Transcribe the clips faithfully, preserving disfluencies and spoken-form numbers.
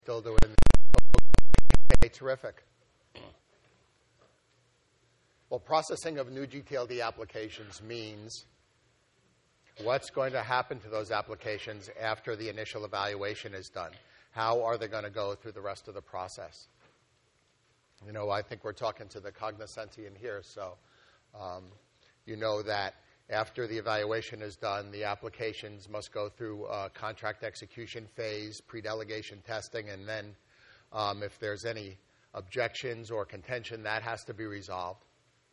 Still doing okay, terrific. Well, processing of new G T L D applications means what's going to happen to those applications after the initial evaluation is done. How are they going to go through the rest of the process? You know, I think we're talking to the cognoscenti here, so um, you know that after the evaluation is done, the applications must go through a contract execution phase, pre-delegation testing, and then um, if there's any objections or contention, that has to be resolved.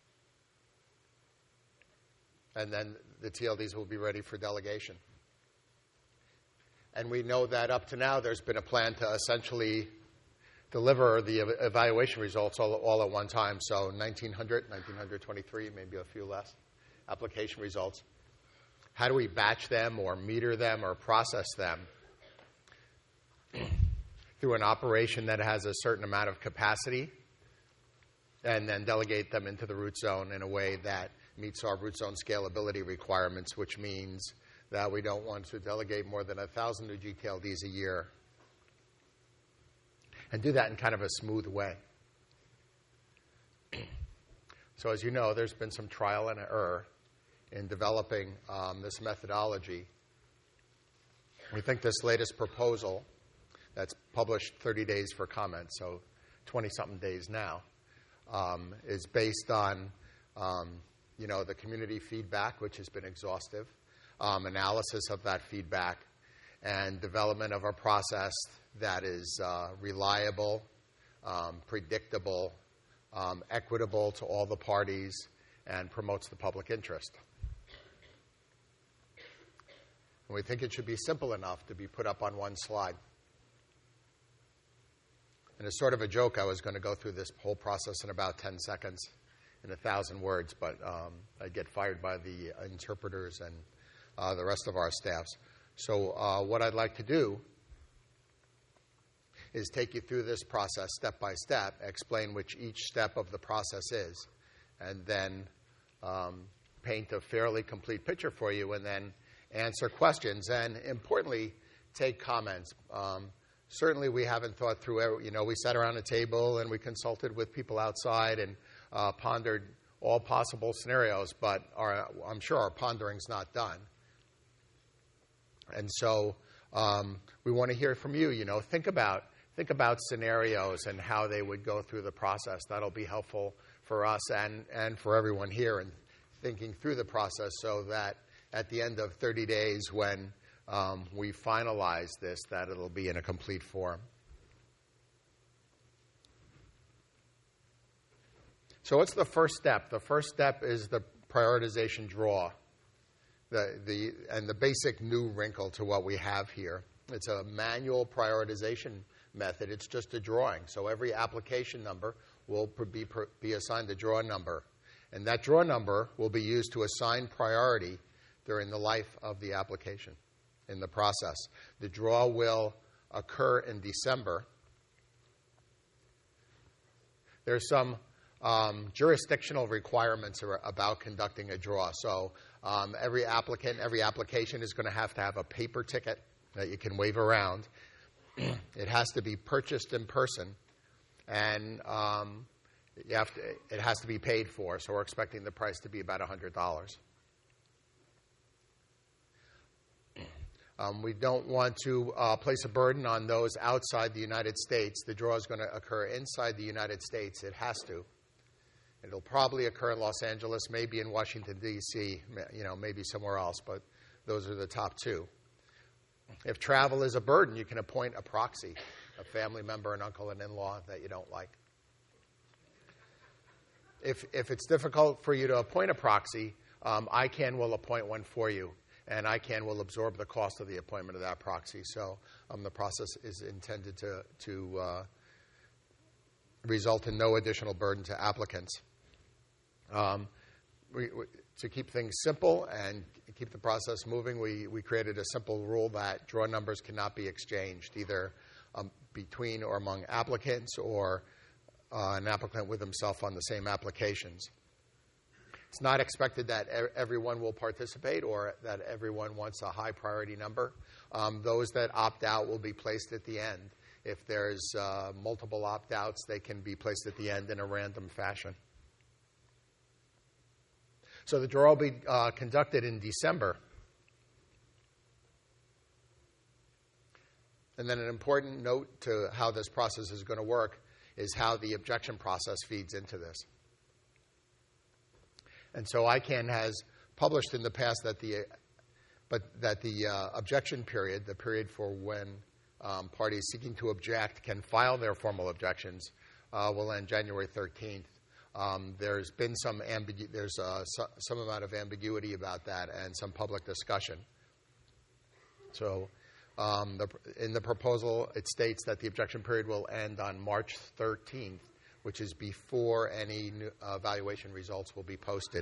And then the T L Ds will be ready for delegation. And we know that up to now there's been a plan to essentially deliver the evaluation results all, all at one time. So nineteen hundred, nineteen twenty-three, maybe a few less application results. How do we batch them or meter them or process them through an operation that has a certain amount of capacity and then delegate them into the root zone in a way that meets our root zone scalability requirements, which means that we don't want to delegate more than one thousand new G T L Ds a year and do that in kind of a smooth way. So as you know, there's been some trial and error in developing um, this methodology. We think this latest proposal that's published thirty days for comment, so twenty-something days now, um, is based on um, you know, the community feedback, which has been exhaustive, um, analysis of that feedback, and development of a process that is uh, reliable, um, predictable, um, equitable to all the parties, and promotes the public interest. And we think it should be simple enough to be put up on one slide. And as sort of a joke, I was going to go through this whole process in about ten seconds in a thousand words, but um, I'd get fired by the interpreters and uh, the rest of our staffs. So uh, what I'd like to do is take you through this process step by step, explain which each step of the process is, and then um, paint a fairly complete picture for you, and then answer questions, and importantly, take comments. Um, certainly we haven't thought through, every, you know, we sat around a table and we consulted with people outside and uh, pondered all possible scenarios, but our, I'm sure our pondering's not done. And so um, we want to hear from you, you know, think about, think about scenarios and how they would go through the process. That'll be helpful for us and, and for everyone here in thinking through the process so that at the end of thirty days when um, we finalize this, that it'll be in a complete form. So what's the first step? The first step is the prioritization draw, the, the, and the basic new wrinkle to what we have here. It's a manual prioritization method. It's just a drawing. So every application number will be, be assigned a draw number. And that draw number will be used to assign priority during the life of the application in the process. The draw will occur in December. There's some um, jurisdictional requirements about conducting a draw. So um, every applicant, every application is going to have to have a paper ticket that you can wave around. It has to be purchased in person, and um, you have to, it has to be paid for. So we're expecting the price to be about one hundred dollars. Um, we don't want to uh, place a burden on those outside the United States. The draw is going to occur inside the United States. It has to. It'll probably occur in Los Angeles, maybe in Washington, D C, you know, maybe somewhere else, but those are the top two. If travel is a burden, you can appoint a proxy, a family member, an uncle, an in-law that you don't like. If, if it's difficult for you to appoint a proxy, um, I C A N will appoint one for you. And I C A N will absorb the cost of the appointment of that proxy. So um, the process is intended to, to uh, result in no additional burden to applicants. Um, we, we, to keep things simple and keep the process moving, we, we created a simple rule that draw numbers cannot be exchanged, either um, between or among applicants or uh, an applicant with himself on the same applications. It's not expected that everyone will participate or that everyone wants a high priority number. Um, those that opt out will be placed at the end. If there's uh, multiple opt-outs, they can be placed at the end in a random fashion. So the draw will be uh, conducted in December. And then an important note to how this process is going to work is how the objection process feeds into this. And so I CANN has published in the past that the, but that the uh, objection period, the period for when um, parties seeking to object can file their formal objections, uh, will end January thirteenth. Um, there's been some ambigu- there's uh, so, some amount of ambiguity about that and some public discussion. So um, the, in the proposal, it states that the objection period will end on March thirteenth, which is before any new, uh, evaluation results will be posted.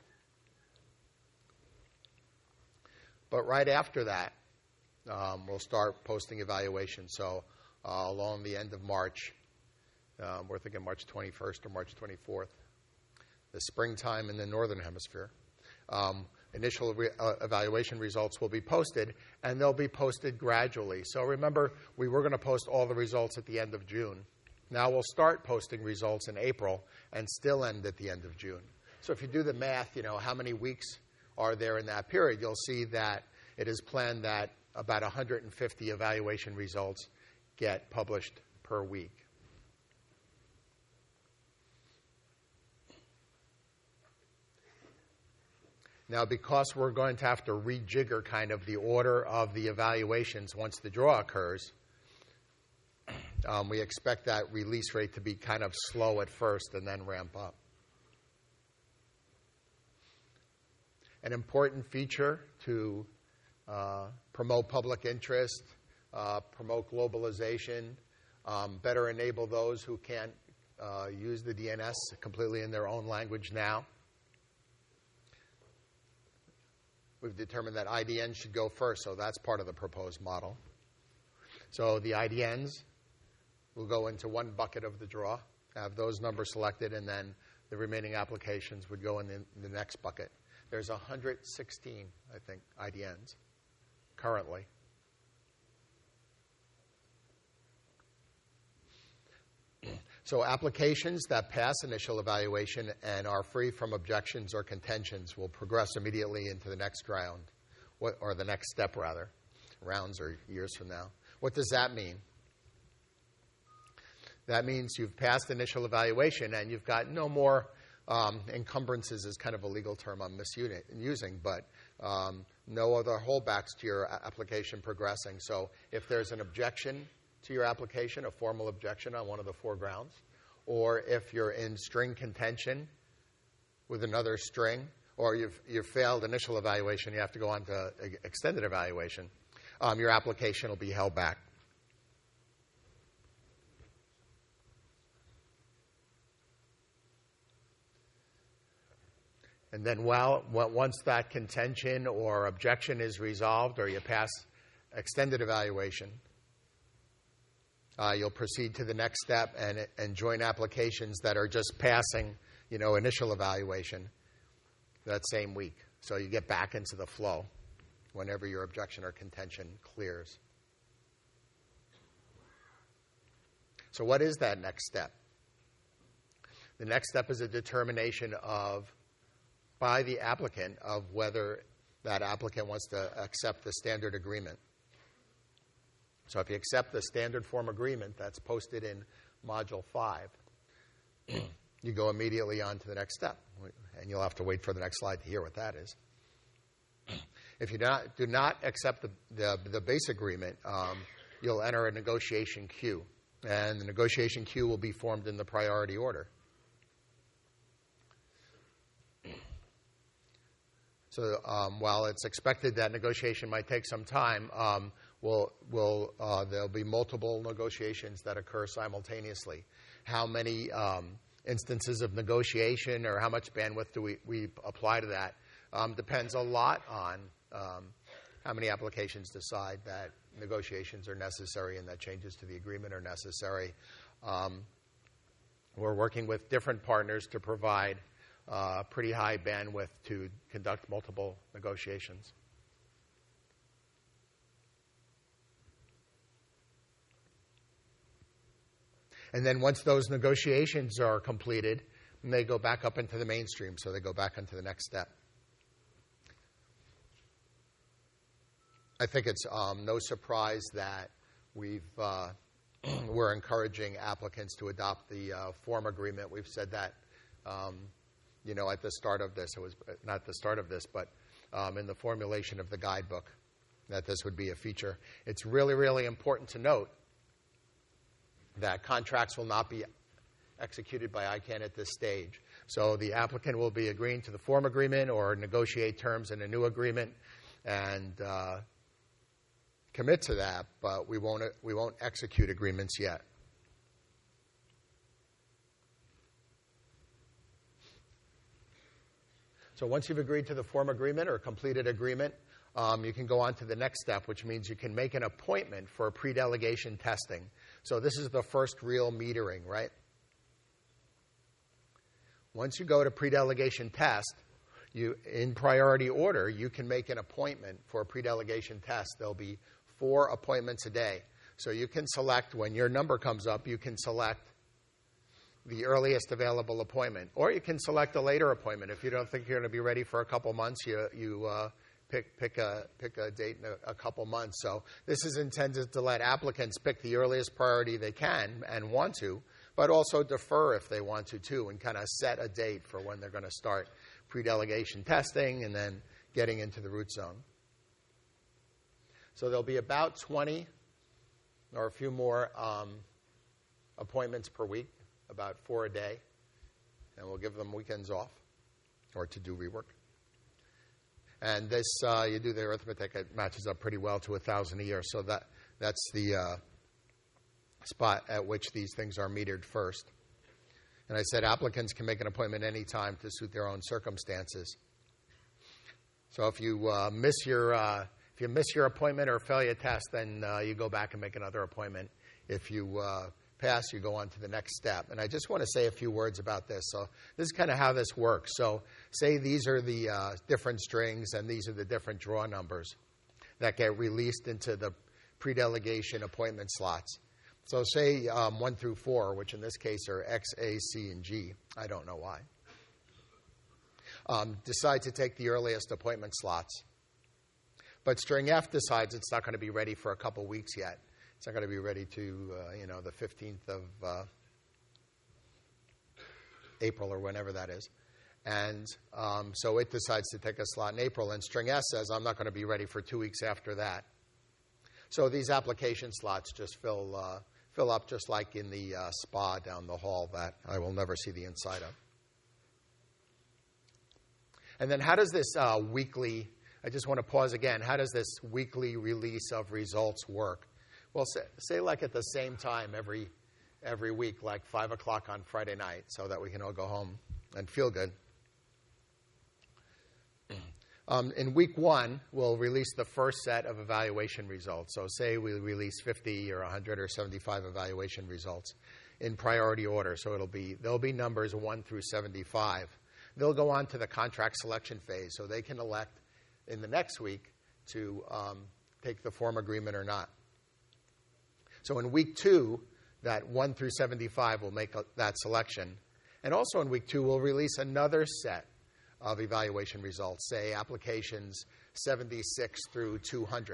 But right after that, um, we'll start posting evaluations. So uh, along the end of March, um, we're thinking March twenty-first or March twenty-fourth, the springtime in the Northern Hemisphere, um, initial re- uh, evaluation results will be posted, and they'll be posted gradually. So remember, we were going to post all the results at the end of June. Now we'll start posting results in April and still end at the end of June. So if you do the math, you know, how many weeks are there in that period, you'll see that it is planned that about one hundred fifty evaluation results get published per week. Now, because we're going to have to rejigger kind of the order of the evaluations once the draw occurs, um, we expect that release rate to be kind of slow at first and then ramp up. An important feature to uh, promote public interest, uh, promote globalization, um, better enable those who can't uh, use the D N S completely in their own language now. We've determined that I D Ns should go first, so that's part of the proposed model. So the I D Ns will go into one bucket of the draw, have those numbers selected, and then the remaining applications would go in the, in the next bucket. There's one hundred sixteen, I think, I D Ns currently. So applications that pass initial evaluation and are free from objections or contentions will progress immediately into the next round, what, or the next step, rather, rounds or years from now. What does that mean? That means you've passed initial evaluation and you've got no more um, encumbrances is kind of a legal term I'm misusing, but um, no other holdbacks to your application progressing. So if there's an objection to your application, a formal objection on one of the four grounds, or if you're in string contention with another string, or you've, you've failed initial evaluation, you have to go on to extended evaluation, um, your application will be held back. And then while, once that contention or objection is resolved or you pass extended evaluation, uh, you'll proceed to the next step and, and join applications that are just passing, you know, initial evaluation that same week. So you get back into the flow whenever your objection or contention clears. So what is that next step? The next step is a determination of by the applicant of whether that applicant wants to accept the standard agreement. So if you accept the standard form agreement that's posted in Module five, you go immediately on to the next step. And you'll have to wait for the next slide to hear what that is. If you do not, do not accept the, the, the base agreement, um, you'll enter a negotiation queue. And the negotiation queue will be formed in the priority order. So um, while it's expected that negotiation might take some time, um, we'll, we'll, uh, there'll be multiple negotiations that occur simultaneously. How many um, instances of negotiation or how much bandwidth do we, we apply to that um, depends a lot on um, how many applications decide that negotiations are necessary and that changes to the agreement are necessary. Um, we're working with different partners to provide Uh, pretty high bandwidth to conduct multiple negotiations. And then once those negotiations are completed, they go back up into the mainstream, so they go back into the next step. I think it's um, no surprise that we've, uh, we're encouraging applicants to adopt the uh, form agreement. We've said that, um, you know, at the start of this. It was not the start of this, but um, in the formulation of the guidebook, that this would be a feature. It's really, really important to note that contracts will not be executed by I CANN at this stage. So the applicant will be agreeing to the form agreement or negotiate terms in a new agreement and uh, commit to that, but we won't, we won't execute agreements yet. So once you've agreed to the form agreement or completed agreement, um, you can go on to the next step, which means you can make an appointment for pre-delegation testing. So this is the first real metering, right? Once you go to pre-delegation test, you, in priority order, you can make an appointment for a pre-delegation test. There'll be four appointments a day. So you can select, when your number comes up, you can select the earliest available appointment. Or you can select a later appointment. If you don't think you're going to be ready for a couple months, you, you uh, pick, pick, a, pick a date in a, a couple months. So this is intended to let applicants pick the earliest priority they can and want to, but also defer if they want to, too, and kind of set a date for when they're going to start pre-delegation testing and then getting into the root zone. So there'll be about twenty or a few more um, appointments per week, about four a day, and we'll give them weekends off or to do rework. And this, uh, you do the arithmetic, it matches up pretty well to one thousand a year, so that that's the uh, spot at which these things are metered first. And I said applicants can make an appointment any time to suit their own circumstances. So if you uh, miss your uh, if you miss your appointment or fail your test, then uh, you go back and make another appointment. If you uh, pass, you go on to the next step. And I just want to say a few words about this. So this is kind of how this works. So say these are the uh, different strings and these are the different draw numbers that get released into the pre-delegation appointment slots. So say um, one through four, which in this case are X, A, C, and G. I don't know why. Um, decide to take the earliest appointment slots. But string F decides it's not going to be ready for a couple weeks yet. It's not going to be ready to, uh, you know, the fifteenth of uh, April or whenever that is. And um, so it decides to take a slot in April. And string S says, I'm not going to be ready for two weeks after that. So these application slots just fill uh, fill up just like in the uh, spa down the hall that I will never see the inside of. And then how does this uh, weekly, I just want to pause again, how does this weekly release of results work? Well, say, say like at the same time every every week, like five o'clock on Friday night, so that we can all go home and feel good. Um, in week one, we'll release the first set of evaluation results. So say we release fifty or one hundred or seventy-five evaluation results in priority order. So it'll be there'll be numbers one through seventy-five. They'll go on to the contract selection phase, so they can elect in the next week to um, take the form agreement or not. So in week two, that one through seventy-five will make a, that selection. And also in week two, we'll release another set of evaluation results, say applications seventy-six through two hundred.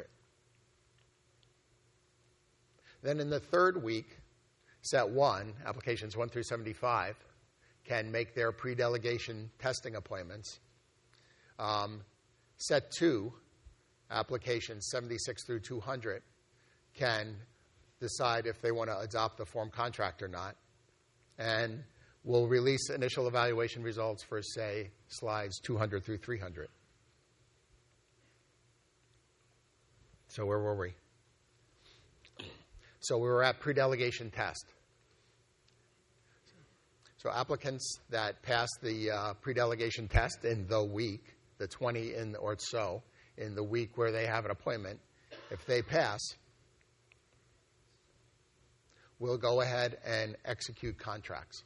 Then in the third week, set one, applications one through seventy-five, can make their pre-delegation testing appointments. Um, set two, applications seventy-six through two hundred, can decide if they want to adopt the form contract or not. And we'll release initial evaluation results for, say, slides two hundred through three hundred. So where were we? So we were at pre-delegation test. So applicants that pass the uh, pre-delegation test in the week, the twenty in or so, in the week where they have an appointment, if they pass, we'll go ahead and execute contracts.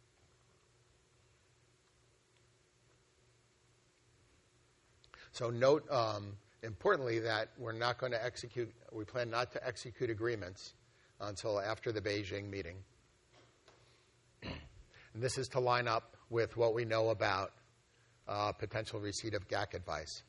So note, um, importantly, that we're not going to execute, we plan not to execute agreements until after the Beijing meeting. And this is to line up with what we know about uh, potential receipt of G A C advice.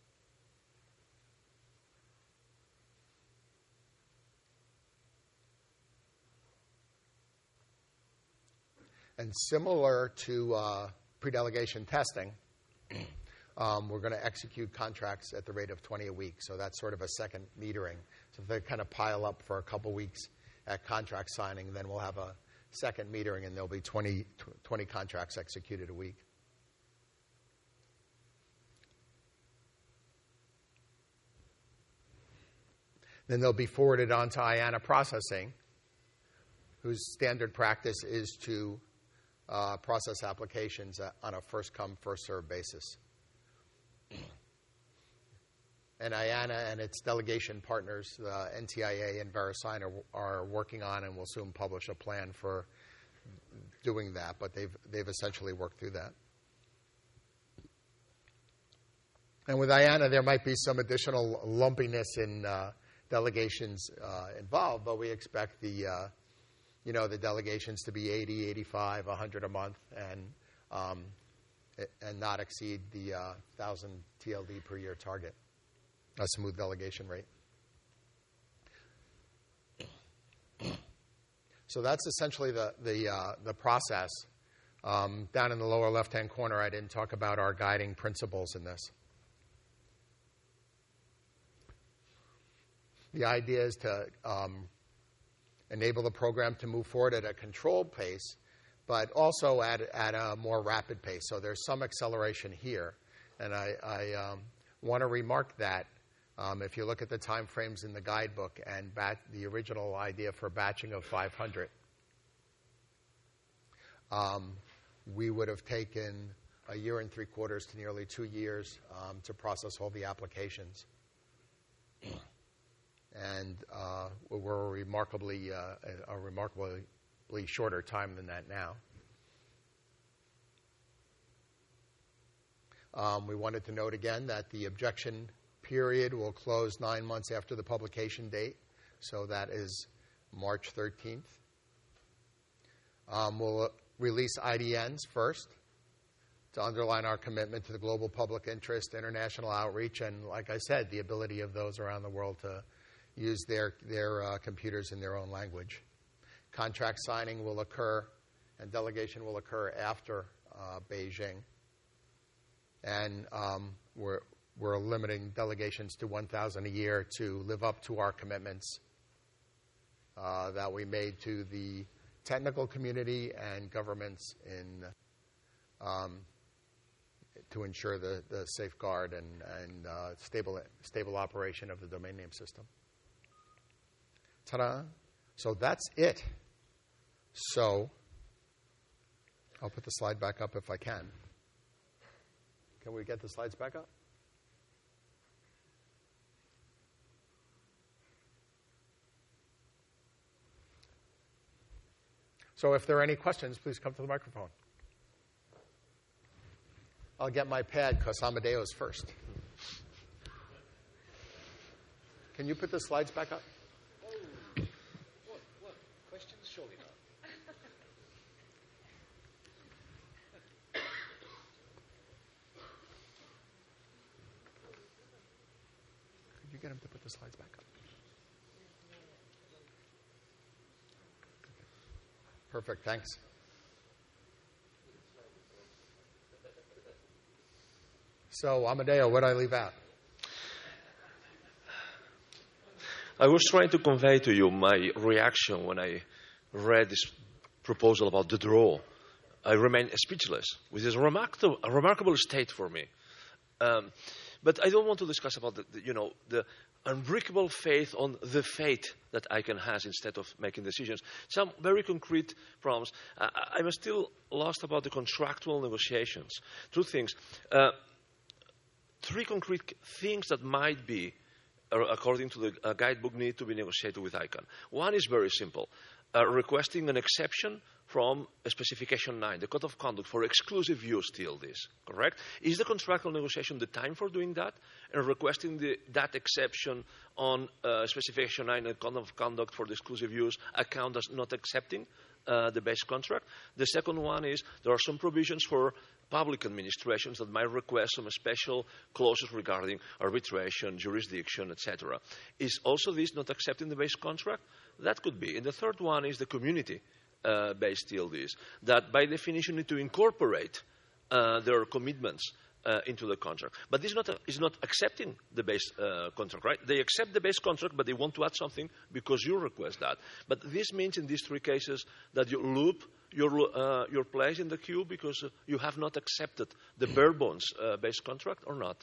And similar to uh, pre-delegation testing, um, we're going to execute contracts at the rate of twenty a week. So that's sort of a second metering. So if they kind of pile up for a couple weeks at contract signing, then we'll have a second metering, and there'll be twenty, twenty contracts executed a week. Then they'll be forwarded on to IANA processing, whose standard practice is to uh, process applications on a first-come, first-served basis. And IANA and its delegation partners, uh, N T I A and VeriSign, are, are working on and will soon publish a plan for doing that, but they've, they've essentially worked through that. And with IANA, there might be some additional lumpiness in uh, delegations uh, involved, but we expect the, uh, you know, the delegations to be eighty, eighty-five, one hundred a month, and um, and not exceed the uh, one thousand T L D per year target, a smooth delegation rate. So that's essentially the the uh, the process. Um, down in the lower left-hand corner, I didn't talk about our guiding principles in this. The idea is to um, enable the program to move forward at a controlled pace, but also at, at a more rapid pace. So there's some acceleration here. And I, I um, want to remark that um, if you look at the time frames in the guidebook and bat, the original idea for batching of five hundred, um, we would have taken a year and three quarters to nearly two years um, to process all the applications. And uh, we're remarkably uh, a remarkably shorter time than that now. Um, we wanted to note again that the objection period will close nine months after the publication date, so that is March thirteenth. Um, we'll release I D Ns first to underline our commitment to the global public interest, international outreach, and, like I said, the ability of those around the world to use their, their uh, computers in their own language. Contract signing will occur, and delegation will occur after uh, Beijing. And um, we're, we're limiting delegations to one thousand a year to live up to our commitments uh, that we made to the technical community and governments in um, to ensure the, the safeguard and, and uh, stable, stable operation of the domain name system. Ta-da. So that's it. So I'll put the slide back up if I can. Can we get the slides back up? So if there are any questions, please come to the microphone. I'll get my pad because Amadeo's first. Can you put the slides back up? What? What? Questions? Surely not. Could you get him to put the slides back up? Perfect, thanks. So, Amadeo, what did I leave out? I was trying to convey to you my reaction when I read this proposal about the draw. I remained speechless, which is a remarkable, a remarkable state for me. Um, but I don't want to discuss about the, the, you know, the unbreakable faith on the fate that ICANN has instead of making decisions. Some very concrete problems. Uh, I'm still lost about the contractual negotiations. Two things. Uh, three concrete things that might be, according to the uh, guidebook, need to be negotiated with ICANN. One is very simple, uh, requesting an exception from specification nine, the code of conduct for exclusive use T L Ds, correct? Is the contractual negotiation the time for doing that and requesting the, that exception on uh, specification nine, the code of conduct for the exclusive use account as not accepting uh, the base contract? The second one is there are some provisions for public administrations that might request some special clauses regarding arbitration, jurisdiction, et cetera. Is also this not accepting the base contract? That could be. And the third one is the community-based uh, T L Ds that, by definition, need to incorporate uh, their commitments uh, into the contract. But this is not, a, is not accepting the base uh, contract, right? They accept the base contract, but they want to add something because you request that. But this means in these three cases that you loop your, uh, your place in the queue because uh, you have not accepted the bare bones uh, base contract or not.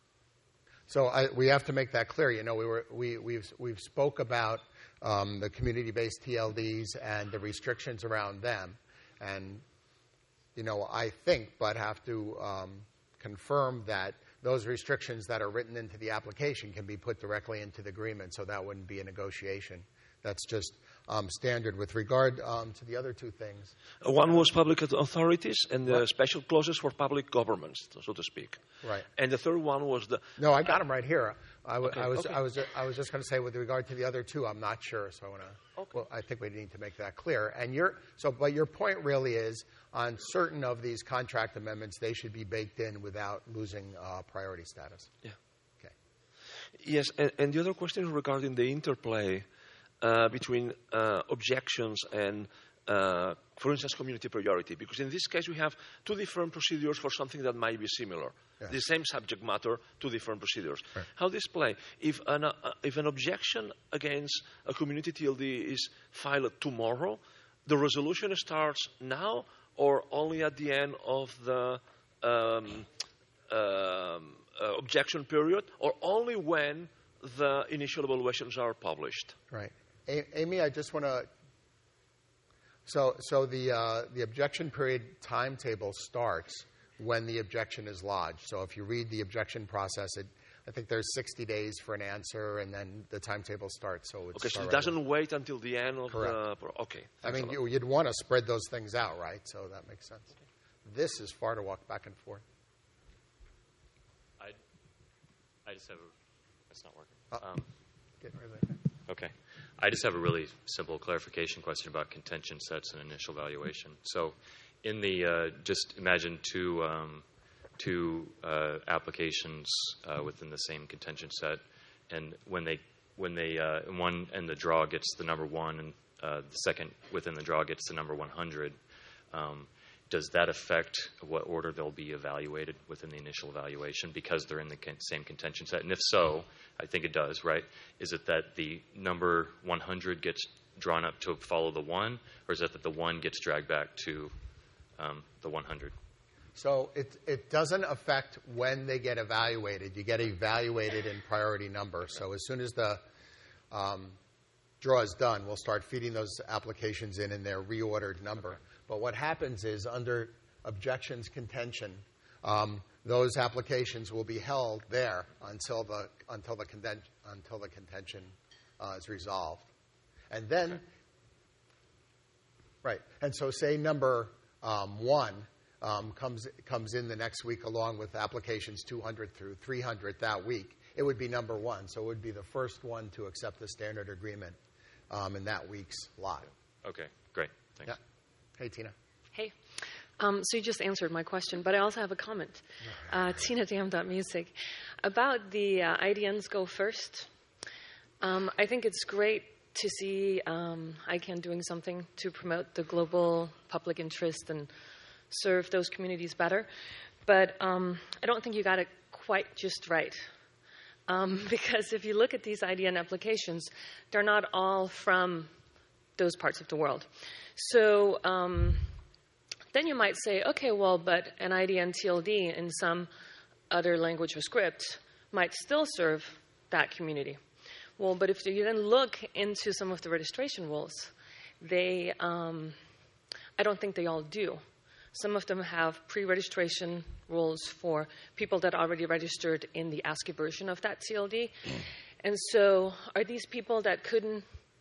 So I, we have to make that clear. You know, we were, we, we've, we've spoke about um, the community-based T L Ds and the restrictions around them. And, you know, I think, but have to um, confirm that those restrictions that are written into the application can be put directly into the agreement, so that wouldn't be a negotiation. That's just um, standard. With regard um, to the other two things. One was public authorities and the special clauses for public governments, so to speak. Right. And the third one was the... No, I got them right here. I, w- okay, I, was, okay. I, was, I was just going to say with regard to the other two, I'm not sure. So I want to... Okay. Well, I think we need to make that clear. And your so, but your point really is on certain of these contract amendments, they should be baked in without losing uh, priority status. Yeah. Okay. Yes, and, and the other question regarding the interplay uh, between uh, objections and, uh, for instance, community priority, because in this case we have two different procedures for something that might be similar. Yeah. The same subject matter, two different procedures. Right. How this play? If an, uh, if an objection against a community T L D is filed tomorrow, the resolution starts now or only at the end of the um, um, uh, objection period, or only when the initial evaluations are published? Right. A- Amy, I just want to... So, so the, uh, the objection period timetable starts when the objection is lodged. So if you read the objection process, it, I think there's sixty days for an answer, and then the timetable starts. So it's okay, so it right doesn't away. wait until the end of Correct. the... Okay. I mean, you, you'd want to spread those things out, right? So that makes sense. This is far to walk back and forth. I, I just have a... That's not working. Oh, um, get rid of it. Okay. I just have a really simple clarification question about contention sets and initial valuation. So in the, uh, just imagine two, um, two uh, applications uh, within the same contention set, and when they, when they, uh, one and the draw gets the number one, and uh, the second within the draw gets the number one hundred, um, does that affect what order they'll be evaluated within the initial evaluation because they're in the con- same contention set? And if so, I think it does, right? Is it that the number one hundred gets drawn up to follow the one, or is it that the one gets dragged back to um, the one hundred? So it, it doesn't affect when they get evaluated. You get evaluated in priority number. So as soon as the um, draw is done, we'll start feeding those applications in in their reordered number. Okay. But what happens is under objections contention, um, those applications will be held there until the until the conten- until the contention uh, is resolved, and then okay. right. And so, say number um, one um, comes comes in the next week along with applications two hundred through three hundred that week. It would be number one, so it would be the first one to accept the standard agreement um, in that week's lot. Okay, great, thanks. Yeah. Hey, Tina. Hey. Um, so you just answered my question, but I also have a comment. Uh, Tina Dam dot music. About the uh, I D Ns go first. Um, I think it's great to see um, I CANN doing something to promote the global public interest and serve those communities better. But um, I don't think you got it quite just right. Um, because if you look at these I D N applications, they're not all from those parts of the world. So um, then you might say, okay, well, but an I D N T L D in some other language or script might still serve that community. Well, but if you then look into some of the registration rules, they, um, I don't think they all do. Some of them have pre-registration rules for people that are already registered in the ASCII version of that T L D. And so are these people that couldn't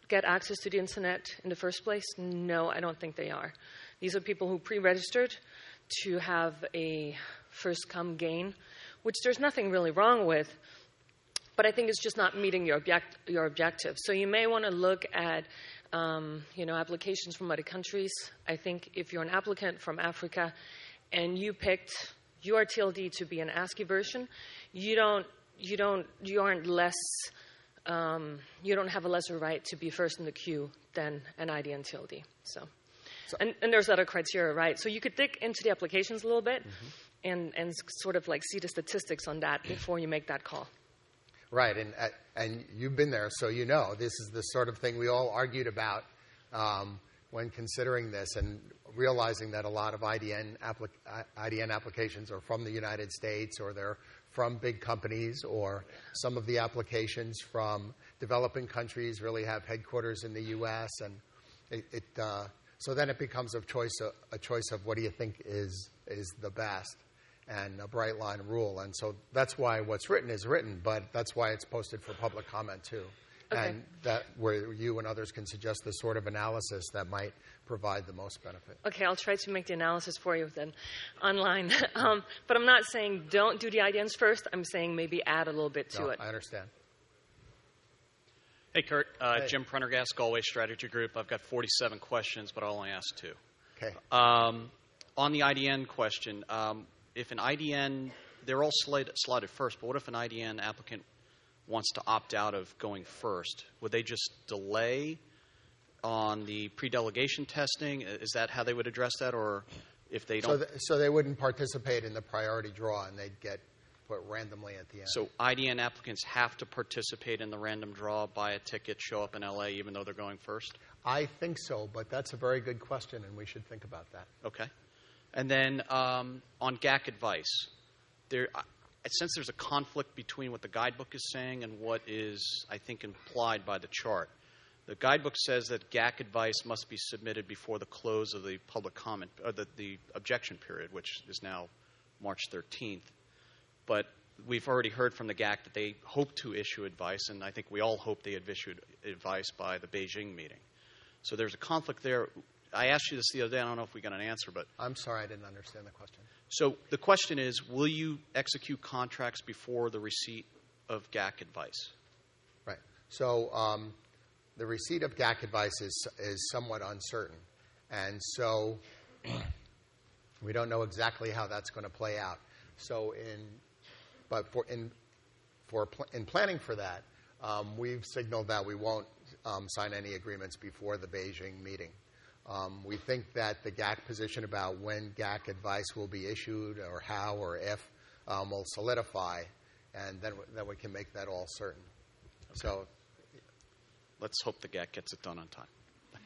get access to the internet in the first place? No, I don't think they are. These are people who pre-registered to have a first-come gain, which there's nothing really wrong with, but I think it's just not meeting your object, your objective. So you may want to look at um, you know, applications from other countries. I think if you're an applicant from Africa and you picked your T L D to be an ASCII version, you don't, you don't, you aren't less, um, you don't have a lesser right to be first in the queue than an I D N T L D. So, so and, and there's other criteria, right? So you could dig into the applications a little bit mm-hmm. and, and sort of like see the statistics on that before you make that call. Right, and and you've been there, so you know this is the sort of thing we all argued about um, when considering this and realizing that a lot of I D N, applic- I D N applications are from the United States, or they're from big companies, or some of the applications from developing countries really have headquarters in the U S, and it, it uh, so then it becomes a choice of, a choice of what do you think is is the best, and a bright line rule. And so that's why what's written is written, but that's why it's posted for public comment too. Okay. And that where you and others can suggest the sort of analysis that might provide the most benefit. Okay, I'll try to make the analysis for you then online. um, but I'm not saying don't do the I D Ns first. I'm saying maybe add a little bit to no, it. I understand. Hey, Kurt. Uh, hey. Jim Prendergast, Galway Strategy Group. I've got forty-seven questions, but I'll only ask two. Okay. Um, on the I D N question, um, if an I D N, they're all slid, slotted first, but what if an I D N applicant wants to opt out of going first? Would they just delay on the pre-delegation testing? Is that how they would address that? Or if they don't? So, th- so they wouldn't participate in the priority draw, and they'd get put randomly at the end. So I D N applicants have to participate in the random draw, buy a ticket, show up in L A, even though they're going first? I think so, but that's a very good question, and we should think about that. Okay. And then um, on G A C advice, there, uh, since there's a conflict between what the guidebook is saying and what is, I think, implied by the chart, the guidebook says that G A C advice must be submitted before the close of the public comment, or the, the objection period, which is now March thirteenth. But we've already heard from the G A C that they hope to issue advice, and I think we all hope they have issued advice by the Beijing meeting. So there's a conflict there. I asked you this the other day. I don't know if we got an answer, but I'm sorry, I didn't understand the question. So the question is, will you execute contracts before the receipt of G A C advice? Right. So um, the receipt of G A C advice is is somewhat uncertain, and so we don't know exactly how that's going to play out. So in but for in for pl- in planning for that, um, we've signaled that we won't um, sign any agreements before the Beijing meeting. Um, we think that the G A C position about when G A C advice will be issued, or how, or if, um, will solidify, and then then we can make that all certain. Okay. So, let's hope the G A C gets it done on time.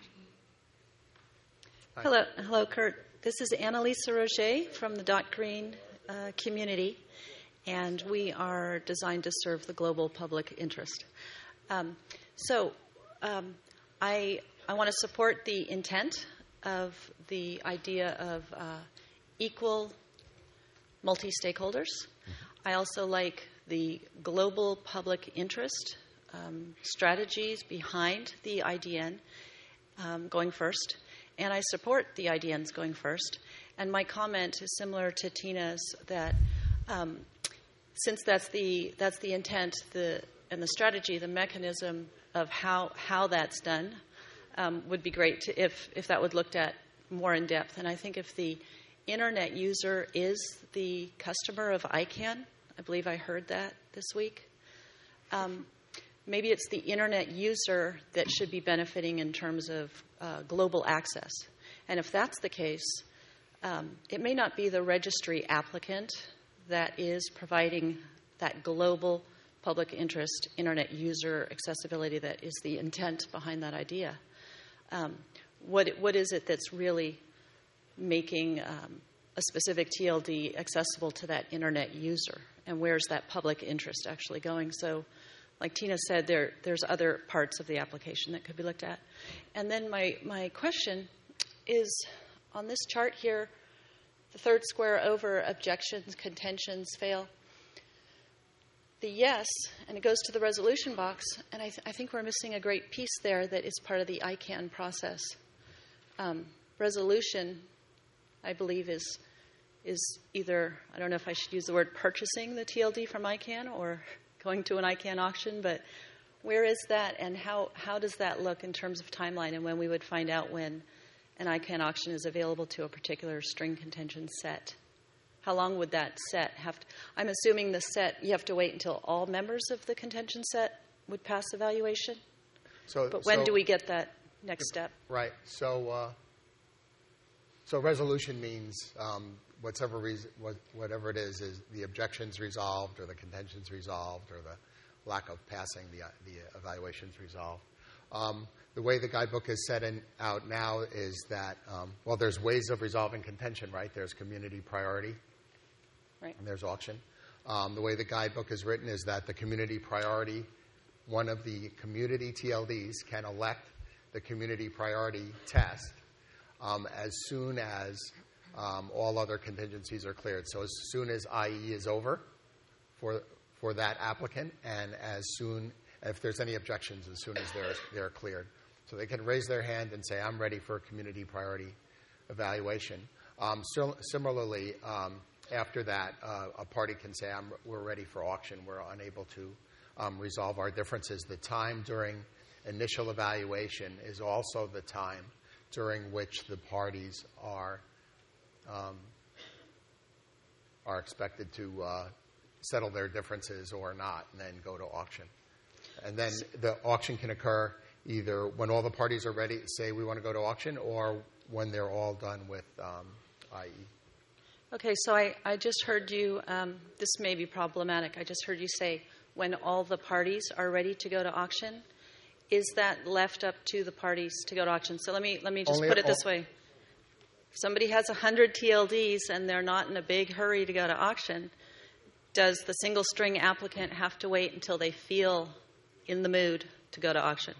Hello, hello, Kurt. This is Annalisa Roger from the Dot Green uh, community, and we are designed to serve the global public interest. Um, so, um, I. I want to support the intent of the idea of uh, equal multi-stakeholders. Mm-hmm. I also like the global public interest um, strategies behind the I D N um, going first, and I support the I D Ns going first. And my comment is similar to Tina's, that um, since that's the that's the intent, the and the strategy, the mechanism of how how that's done. Um, would be great to, if if that would looked at more in depth. And I think if the internet user is the customer of I CANN, I believe I heard that this week, um, maybe it's the internet user that should be benefiting in terms of uh, global access. And if that's the case, um, it may not be the registry applicant that is providing that global public interest internet user accessibility that is the intent behind that idea. Um, what what is it that's really making um, a specific T L D accessible to that internet user, and where's that public interest actually going? So, like Tina said, there there's other parts of the application that could be looked at. And then my my question is, on this chart here, the third square over, objections, contentions, fail. the yes, and it goes to the resolution box, and I, th- I think we're missing a great piece there that is part of the I CANN process. Um, resolution, I believe, is is either, I don't know if I should use the word purchasing the T L D from I CANN or going to an I CANN auction, but where is that, and how, how does that look in terms of timeline and when we would find out when an I CANN auction is available to a particular string contention set? How long would that set have to, I'm assuming the set, you have to wait until all members of the contention set would pass evaluation? So, But when so- do we get that next step? Right. So, uh, so resolution means um, whatever reason, what, whatever it is, is the objections resolved, or the contentions resolved, or the lack of passing the the evaluations resolved. Um, the way the guidebook is set in, out now is that um, well, there's ways of resolving contention, right? There's community priority, Right. and there's auction. Um, the way the guidebook is written is that the community priority, one of the community T L Ds can elect the community priority test um, as soon as um, all other contingencies are cleared. So as soon as I E is over for for that applicant, and as soon, if there's any objections, as soon as they're they're cleared. So they can raise their hand and say, I'm ready for a community priority evaluation. Um, so, similarly, um, after that, uh, a party can say, I'm, we're ready for auction. We're unable to um, resolve our differences. The time during initial evaluation is also the time during which the parties are um, are expected to uh, settle their differences or not, and then go to auction. And then the auction can occur either when all the parties are ready, say we want to go to auction, or when they're all done with um, I E. Okay, so I, I just heard you, um, this may be problematic, I just heard you say when all the parties are ready to go to auction. Is that left up to the parties to go to auction? So let me let me just Only- put it this way. If somebody has one hundred T L Ds and they're not in a big hurry to go to auction, does the single string applicant have to wait until they feel in the mood to go to auction?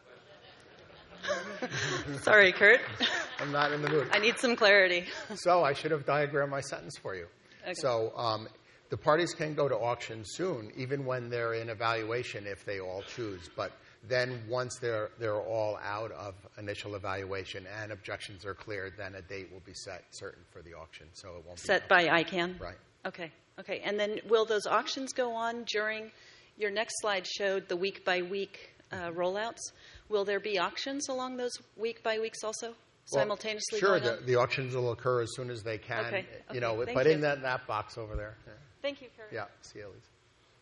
Sorry, Kurt. I'm not in the mood. I need some clarity. So I should have diagrammed my sentence for you. Okay. So um, the parties can go to auction soon, even when they're in evaluation, if they all choose. But then once they're they're all out of initial evaluation and objections are cleared, then a date will be set certain for the auction. So it won't Set be by I CANN? right. Okay, okay. And then will those auctions go on during, your next slide showed the week-by-week uh, rollouts. Will there be auctions along those week-by-weeks also, simultaneously Well, sure, going the, on? the auctions will occur as soon as they can. Okay, You okay, know, thank but you. in that, that box over there. Yeah, Thank you, Kurt. yeah. See you, Elise.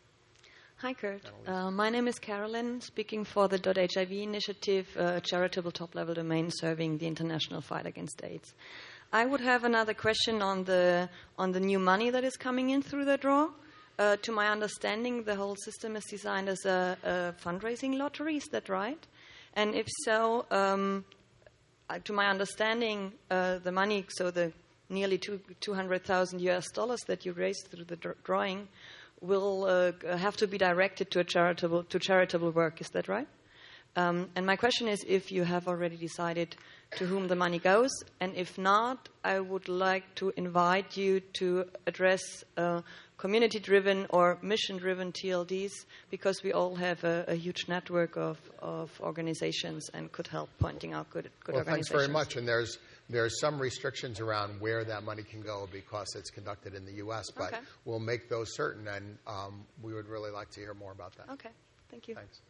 Hi, Kurt. Uh, my name is Carolyn, speaking for the .hiv initiative, a charitable top-level domain serving the international fight against AIDS. I would have another question on the on the new money that is coming in through the draw. Uh, to my understanding, the whole system is designed as a, a fundraising lottery. Is that right? And if so, um, uh, to my understanding, uh, the money, so the nearly two, 200,000 U S dollars that you raised through the dr- drawing, will uh, have to be directed to a charitable to charitable work. Is that right? Um, and my question is if you have already decided to whom the money goes, and if not, I would like to invite you to address uh, community-driven or mission-driven T L Ds, because we all have a, a huge network of, of organizations and could help pointing out good, good Well, thanks organizations. very much. And there's there's some restrictions around where that money can go because it's conducted in the U S, but Okay. we'll make those certain, and um, we would really like to hear more about that. Okay, thank you. Thanks.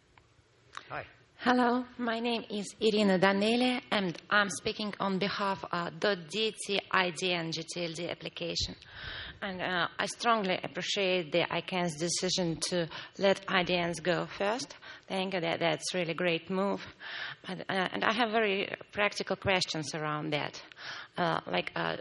Hi. Hello, my name is Irina Danele, and I'm speaking on behalf of .dt I D N G T L D application. And uh, I strongly appreciate the I CANN's decision to let I D Ns go first. I think that that's really a great move. But, uh, and I have very practical questions around that. Uh, like, uh,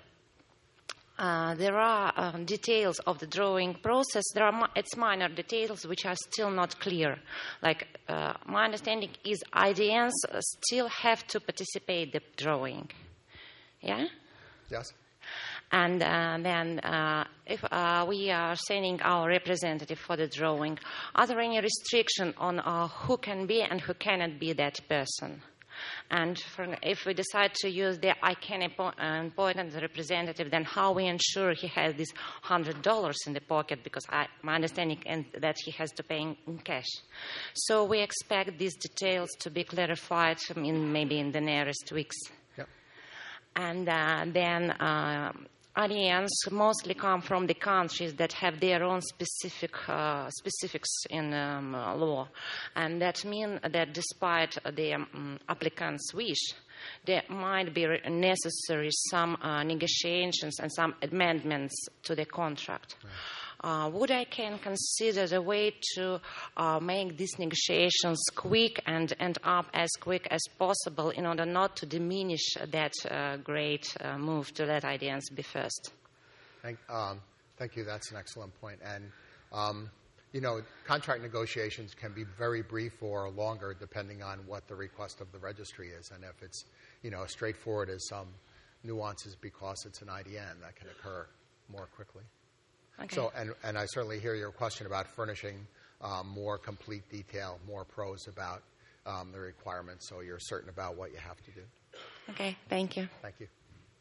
Uh, there are um, details of the drawing process. There are mi- it's minor details which are still not clear. Like uh, my understanding is I D Ns still have to participate in the drawing. Yeah. Yes. And uh, then, uh, if uh, we are sending our representative for the drawing, are there any restriction on uh, who can be and who cannot be that person? And for, if we decide to use the I can appoint as a representative, then how we ensure he has this one hundred dollars in the pocket, because I, my understanding is that he has to pay in, in cash. So we expect these details to be clarified in, maybe in the nearest weeks. Yep. And uh, then uh, audience mostly come from the countries that have their own specific uh, specifics in um, uh, law, and that means that despite the um, applicant's wish, there might be necessary some uh, negotiations and some amendments to the contract. Right. Uh, would I can consider the way to uh, make these negotiations quick and end up as quick as possible in order not to diminish that uh, great uh, move to let I D Ns be first? Thank, um, thank you. That's an excellent point. And, um, you know, contract negotiations can be very brief or longer depending on what the request of the registry is. And if it's, you know, straightforward as some nuances because it's an I D N, that can occur more quickly. Okay. So, and, and I certainly hear your question about furnishing um, more complete detail, more prose about um, the requirements, so you're certain about what you have to do. Okay, thank you. Thank you.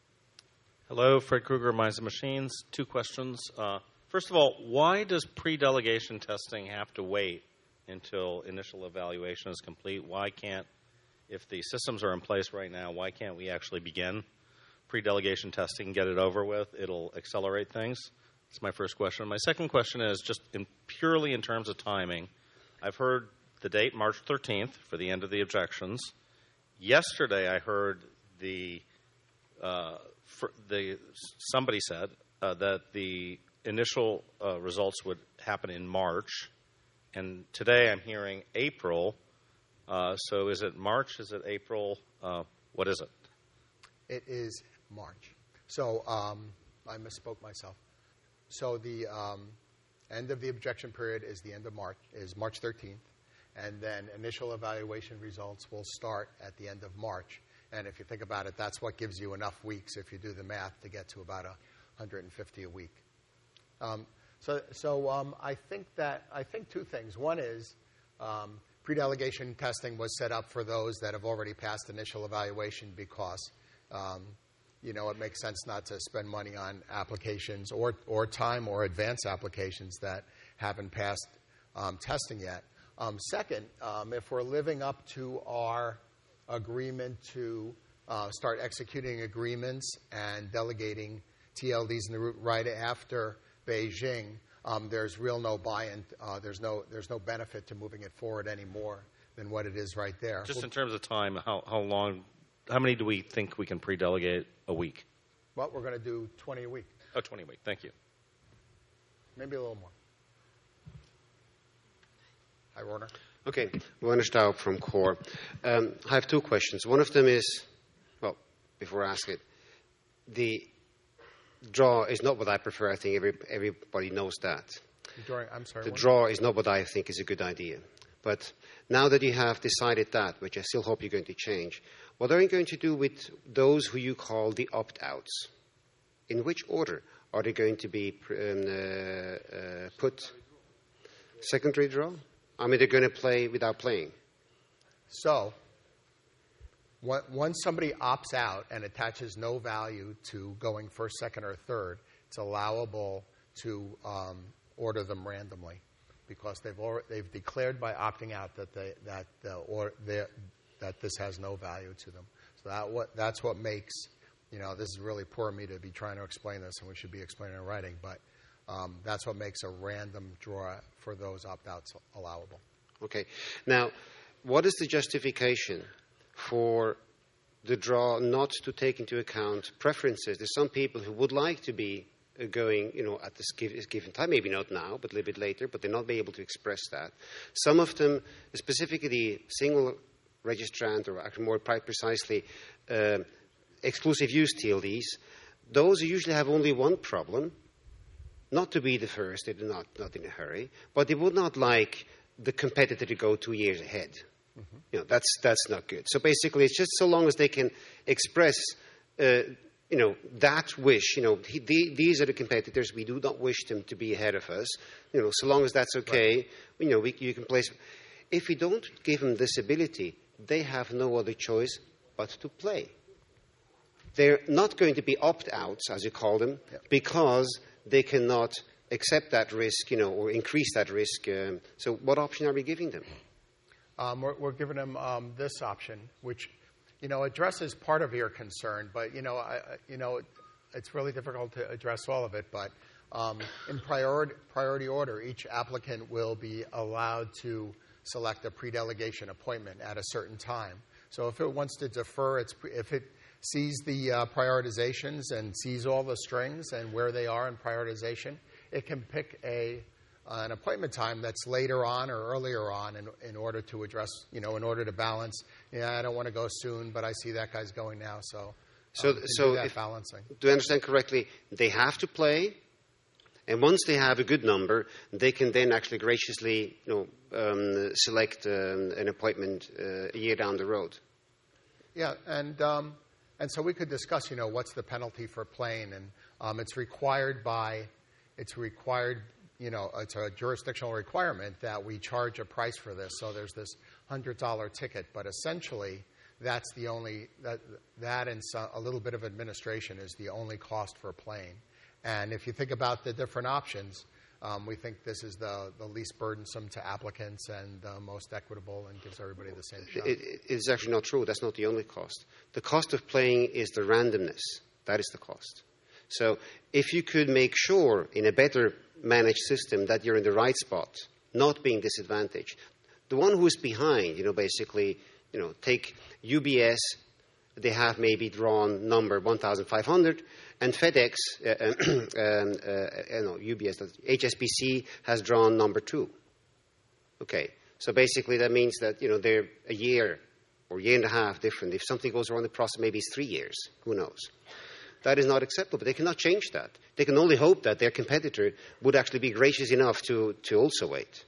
Hello, Fred Krueger, Minds and Machines. Two questions. Uh, first of all, why does pre-delegation testing have to wait until initial evaluation is complete? Why can't, if the systems are in place right now, why can't we actually begin pre-delegation testing, get it over with? It'll accelerate things. That's my first question. My second question is just in purely in terms of timing. I've heard the date, March thirteenth, for the end of the objections. Yesterday, I heard the uh, for the somebody said uh, that the initial uh, results would happen in March, and today I'm hearing April. Uh, so is it March? Is it April? Uh, what is it? It is March. So um, I misspoke myself. So the um, end of the objection period is the end of March, is March thirteenth, and then initial evaluation results will start at the end of March. And if you think about it, that's what gives you enough weeks, if you do the math, to get to about one hundred fifty a week. Um, so, so um, I think that I think two things. One is um, pre-delegation testing was set up for those that have already passed initial evaluation because. Um, You know, it makes sense not to spend money on applications or, or time or advance applications that haven't passed um, testing yet. Um, second, um, if we're living up to our agreement to uh, start executing agreements and delegating T L Ds in the route right after Beijing, um, there's real no buy-in. Uh, there's no there's no benefit to moving it forward any more than what it is right there. Just well, in terms of time, how, how long, how many do we think we can pre-delegate a week? Well, we're going to do twenty a week. Oh, twenty a week. Thank you. Maybe a little more. Hi, Warner. Okay. Werner Staub from CORE. Um, I have two questions. One of them is, well, before I ask it, the draw is not what I prefer. I think every, everybody knows that. Drawing, I'm sorry. The what? draw is not what I think is a good idea. But now that you have decided that, which I still hope you're going to change, what are you going to do with those who you call the opt-outs? In which order are they going to be um, uh, uh, put? Secondary draw? I mean, they're going to play without playing. So, once somebody opts out and attaches no value to going first, second, or third, it's allowable to um, order them randomly because they've already, they've declared by opting out that they that uh, or that this has no value to them. So that what that's what makes, you know, this is really poor of me to be trying to explain this, and we should be explaining it in writing, but um, that's what makes a random draw for those opt-outs allowable. Okay. Now, what is the justification for the draw not to take into account preferences? There's some people who would like to be uh, going, you know, at this given time, maybe not now, but a little bit later, but they're not be able to express that. Some of them, specifically the single registrant, or actually more precisely, uh, exclusive use T L Ds, those usually have only one problem, not to be the first, they're not, not in a hurry, but they would not like the competitor to go two years ahead. Mm-hmm. You know, that's, that's not good. So basically, it's just so long as they can express, uh, you know, that wish, you know, he, the, these are the competitors, we do not wish them to be ahead of us, you know, so long as that's okay, right. you know, we, you can place. If we don't give them this ability, they have no other choice but to play. They're not going to be opt-outs, as you call them, yeah. because they cannot accept that risk, you know, or increase that risk. Um, so what option are we giving them? Um, we're, we're giving them um, this option, which, you know, addresses part of your concern, but, you know, I, you know, it's really difficult to address all of it. But um, in priority, priority order, each applicant will be allowed to select a pre-delegation appointment at a certain time. So if it wants to defer, its pre- if it sees the uh, prioritizations and sees all the strings and where they are in prioritization, it can pick a uh, an appointment time that's later on or earlier on in, in order to address, you know, in order to balance. Yeah, I don't want to go soon, but I see that guy's going now, so so um, so do that if, balancing. Do I understand correctly? They have to play, and once they have a good number, they can then actually graciously, you know, um, select um, an appointment uh, a year down the road. Yeah, and um, and so we could discuss, you know, what's the penalty for playing, and um, it's required by, it's required, you know, it's a jurisdictional requirement that we charge a price for this. So there's this one hundred dollars ticket, but essentially that's the only, that that and so, a little bit of administration is the only cost for playing. And if you think about the different options, um, we think this is the, the least burdensome to applicants and the most equitable and gives everybody the same shot. It, it is actually not true. That's not the only cost. The cost of playing is the randomness. That is the cost. So if you could make sure in a better managed system that you're in the right spot, not being disadvantaged, the one who is behind, you know, basically, you know, take U B S, they have maybe drawn number one thousand five hundred, and FedEx, uh, um, uh, no, U B S, H S B C has drawn number two. Okay, so basically that means that, you know, they're a year or a year and a half different. If something goes wrong in the process, maybe it's three years. Who knows? That is not acceptable. They cannot change that. They can only hope that their competitor would actually be gracious enough to, to also wait.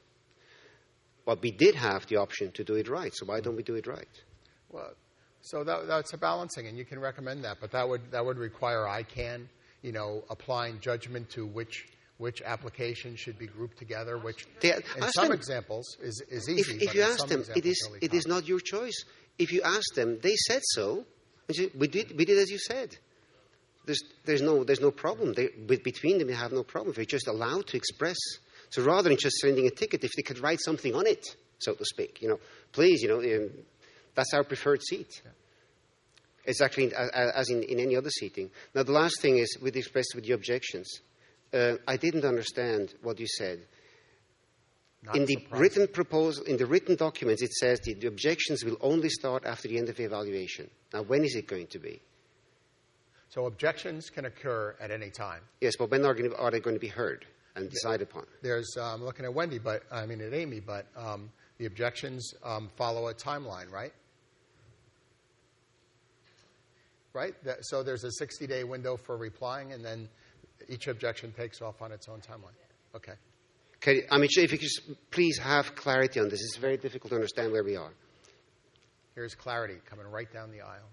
But we did have the option to do it right, so why don't we do it right? Well, so that, that's a balancing, and you can recommend that, but that would that would require I CANN, you know, applying judgment to which which applications should be grouped together, which they, in some them, examples is, is easy. If, if but you in ask some them, it is really it is not your choice. If you ask them, they said so. We did we did as you said. There's there's no there's no problem. They, between them, they have no problem. They're just allowed to express. So rather than just sending a ticket, if they could write something on it, so to speak, you know, please, you know, um, that's our preferred seat. Yeah. It's actually as, as in, in any other seating. Now, the last thing is with expressed with the objections. Uh, I didn't understand what you said. Not in the surprising. written proposal, in the written documents, it says the, the objections will only start after the end of the evaluation. Now, when is it going to be? So objections can occur at any time. Yes, but when are, going to, are they going to be heard and decided upon? There's, I'm um, looking at Wendy, but I mean at Amy, but um, the objections um, follow a timeline, right? Right? That, so there's a sixty-day window for replying, and then each objection takes off on its own timeline. Okay. Okay. I mean, if you could just please have clarity on this. It's very difficult to understand where we are. Here's clarity coming right down the aisle.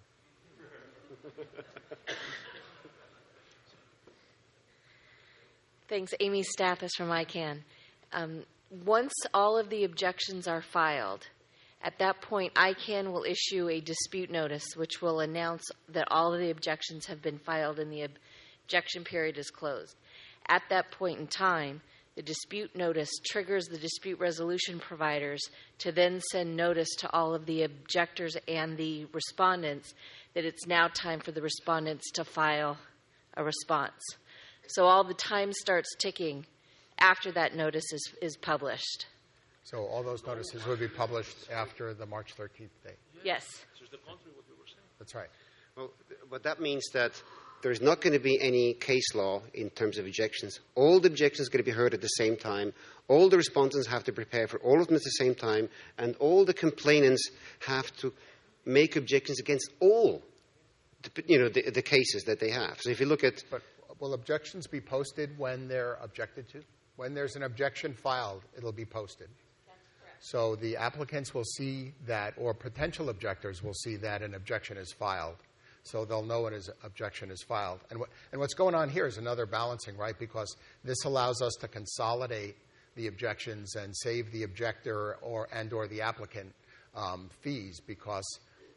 Thanks. Amy Stathis from I CANN. Um, once all of the objections are filed, at that point, I CANN will issue a dispute notice, which will announce that all of the objections have been filed and the objection period is closed. At that point in time, the dispute notice triggers the dispute resolution providers to then send notice to all of the objectors and the respondents that it's now time for the respondents to file a response. So all the time starts ticking after that notice is, is published. So all those notices would be published after the March thirteenth date? Yes. That's right. Well, but that means that there's not going to be any case law in terms of objections. All the objections are going to be heard at the same time. All the respondents have to prepare for all of them at the same time. And all the complainants have to make objections against all the, you know, the, the cases that they have. So if you look at... But will objections be posted when they're objected to? When there's an objection filed, it'll be posted. So the applicants will see that, or potential objectors will see that an objection is filed. So they'll know when an objection is filed. And, what, and what's going on here is another balancing, right? Because this allows us to consolidate the objections and save the objector or and or the applicant um, fees. Because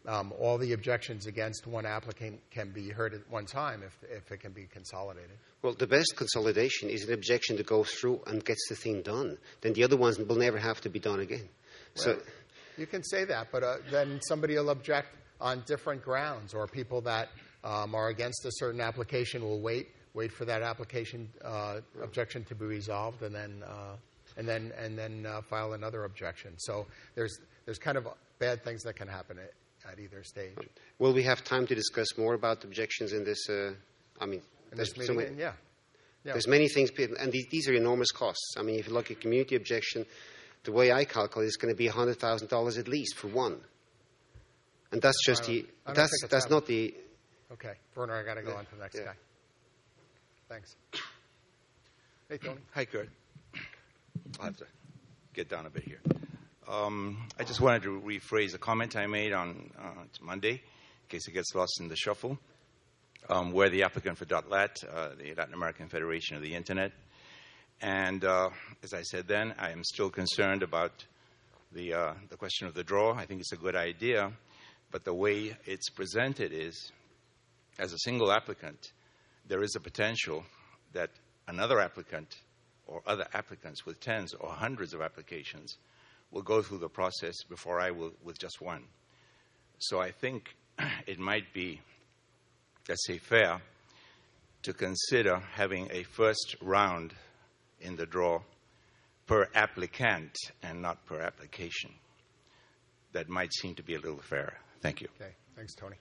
um, all the objections against one applicant can be heard at one time if, if it can be consolidated. Well, the best consolidation is an objection that goes through and gets the thing done. Then the other ones will never have to be done again. Well, so, you can say that, but uh, then somebody will object on different grounds, or people that um, are against a certain application will wait, wait for that application uh, objection to be resolved, and then uh, and then and then uh, file another objection. So there's there's kind of bad things that can happen at, at either stage. Will we have time to discuss more about objections in this? Uh, I mean, in this there's so meeting, many, yeah. yeah. There's many things, and these, these are enormous costs. I mean, if you look at community objection, the way I calculate, it's going to be one hundred thousand dollars at least for one. And that's just I the, don't- I don't that's, think it's that's that not the, Okay, Werner, I got to go Yeah, on to the next yeah. guy. Thanks. Hey, Tony. Hi, Kurt. I'll have to get down a bit here. Um, I just wanted to rephrase a comment I made on uh, Monday, in case it gets lost in the shuffle. Um, we're the applicant for .lat, uh, the Latin American Federation of the Internet. And uh, as I said then, I am still concerned about the, uh, the question of the draw. I think it's a good idea, but the way it's presented is, as a single applicant, there is a potential that another applicant or other applicants with tens or hundreds of applications will go through the process before I will with just one. So I think it might be, let's say, fair to consider having a first round in the draw per applicant and not per application. That might seem to be a little fairer. Thank you. Okay, thanks, Tony.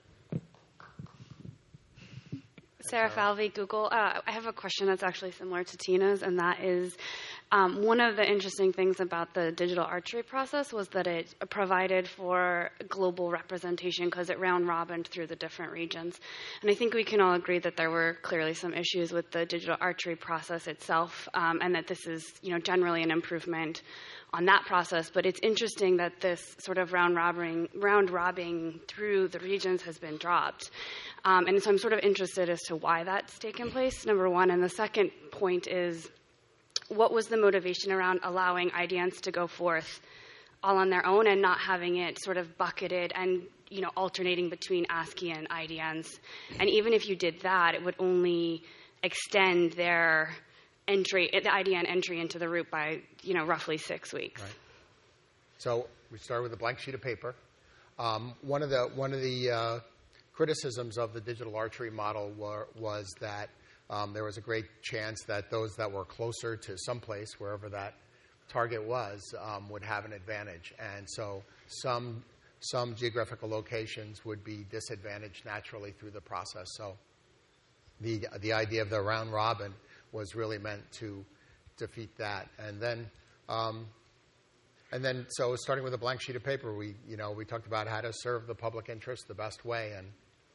Sarah Falvey, Google. Uh, I have a question that's actually similar to Tina's, and that is um, one of the interesting things about the digital archery process was that it provided for global representation because it round robined through the different regions. And I think we can all agree that there were clearly some issues with the digital archery process itself, um, and that this is, you know, generally an improvement on that process. But it's interesting that this sort of round robbing, round robbing through the regions has been dropped. Um, and so I'm sort of interested as to why that's taken place, number one. And the second point is, what was the motivation around allowing I D Ns to go forth all on their own and not having it sort of bucketed and, you know, alternating between ASCII and I D Ns? And even if you did that, it would only extend their entry, the I D N entry into the route by, you know, roughly six weeks. Right. So we start with a blank sheet of paper. Um, one of the one of the uh, criticisms of the digital archery model were, was that um, there was a great chance that those that were closer to someplace, wherever that target was, um, would have an advantage. And so some some geographical locations would be disadvantaged naturally through the process. So the the idea of the round robin was really meant to defeat that. And then um, And then, so starting with a blank sheet of paper, we, you know, we talked about how to serve the public interest the best way, and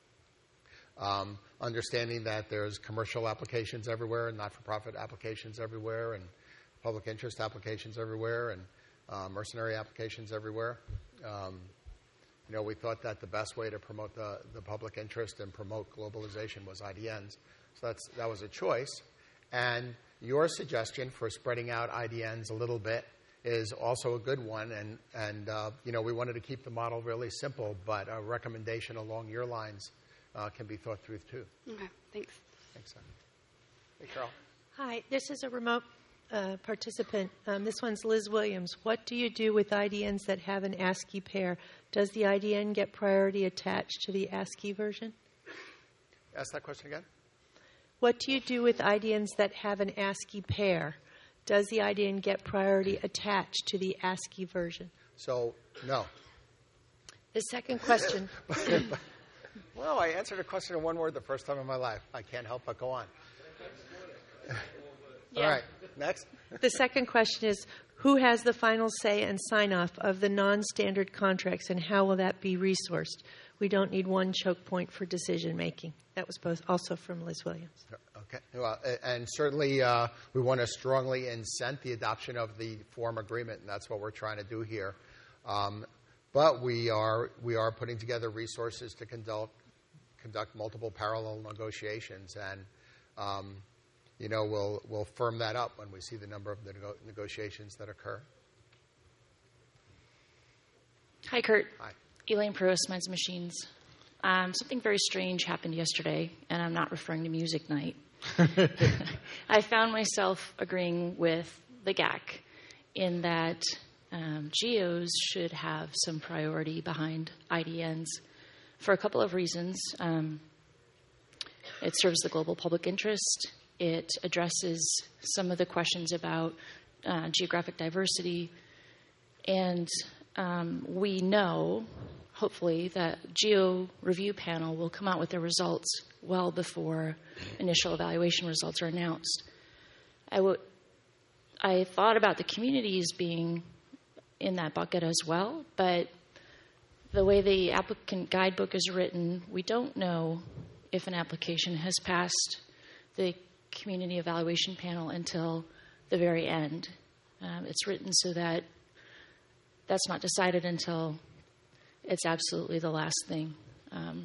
um, understanding that there's commercial applications everywhere, and not-for-profit applications everywhere, and public interest applications everywhere, and uh, mercenary applications everywhere. Um, you know, we thought that the best way to promote the, the public interest and promote globalization was I D Ns. So that's that was a choice. And your suggestion for spreading out I D Ns a little bit is also a good one, and, and uh, you know, we wanted to keep the model really simple, but a recommendation along your lines uh, can be thought through, too. Okay, thanks. Thanks, Sam. Hey, Carol. Hi, this is a remote uh, participant. Um, this one's Liz Williams. What do you do with I D Ns that have an ASCII pair? Does the I D N get priority attached to the ASCII version? Ask that question again. What do you do with I D Ns that have an ASCII pair? Does the I D N get priority attached to the ASCII version? So, no. The second question. Well, I answered a question in one word the first time in my life. I can't help but go on. Yeah. All right, next. The second question is, who has the final say and sign-off of the non-standard contracts, and how will that be resourced? We don't need one choke point for decision-making. That was both also from Liz Williams. Okay. Well, and certainly uh, we want to strongly incent the adoption of the form agreement, and that's what we're trying to do here. Um, but we are we are putting together resources to conduct conduct multiple parallel negotiations, and um, you know we'll we'll firm that up when we see the number of the nego- negotiations that occur. Hi, Kurt. Hi. Elaine Prost, Minds and Machines. Um, something very strange happened yesterday, and I'm not referring to music night. I found myself agreeing with the G A C in that um, geos should have some priority behind I D Ns for a couple of reasons. Um, it serves the global public interest. It addresses some of the questions about uh, geographic diversity. And um, we know, hopefully, that Geo Review Panel will come out with their results well before initial evaluation results are announced. I, w- I thought about the communities being in that bucket as well, but the way the applicant guidebook is written, we don't know if an application has passed the community evaluation panel until the very end. Um, it's written so that that's not decided until it's absolutely the last thing. Um,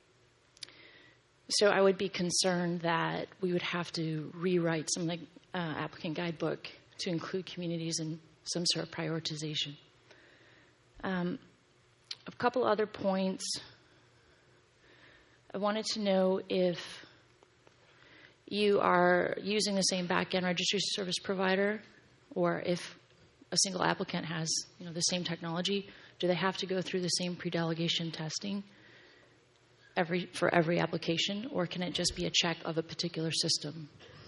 so I would be concerned that we would have to rewrite some of the uh, applicant guidebook to include communities in some sort of prioritization. Um, a couple other points. I wanted to know if you are using the same back-end registry service provider, or if a single applicant has, you know, the same technology. Do they have to go through the same pre-delegation testing every for every application, or can it just be a check of a particular system?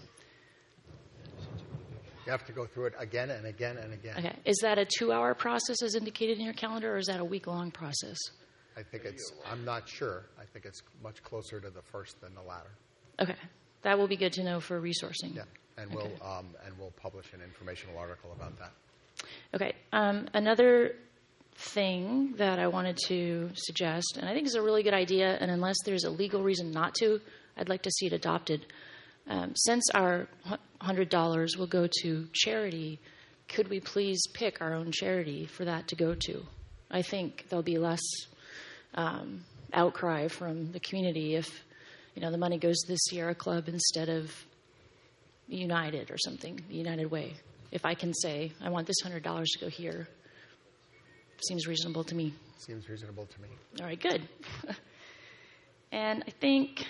You have to go through it again and again and again. Okay. Is that a two-hour process as indicated in your calendar, or is that a week-long process? I think it's, I'm not sure. I think it's much closer to the first than the latter. Okay. That will be good to know for resourcing. Yeah, and Okay. we'll um, and we'll publish an informational article about that. Okay. Um, another thing that I wanted to suggest, and I think is a really good idea, and unless there's a legal reason not to, I'd like to see it adopted. Um, since our one hundred dollars will go to charity, could we please pick our own charity for that to go to? I think there'll be less um, outcry from the community if, you know, the money goes to the Sierra Club instead of United or something, the United Way. If I can say, I want this one hundred dollars to go here, seems reasonable to me. Seems reasonable to me. All right, good. And I think,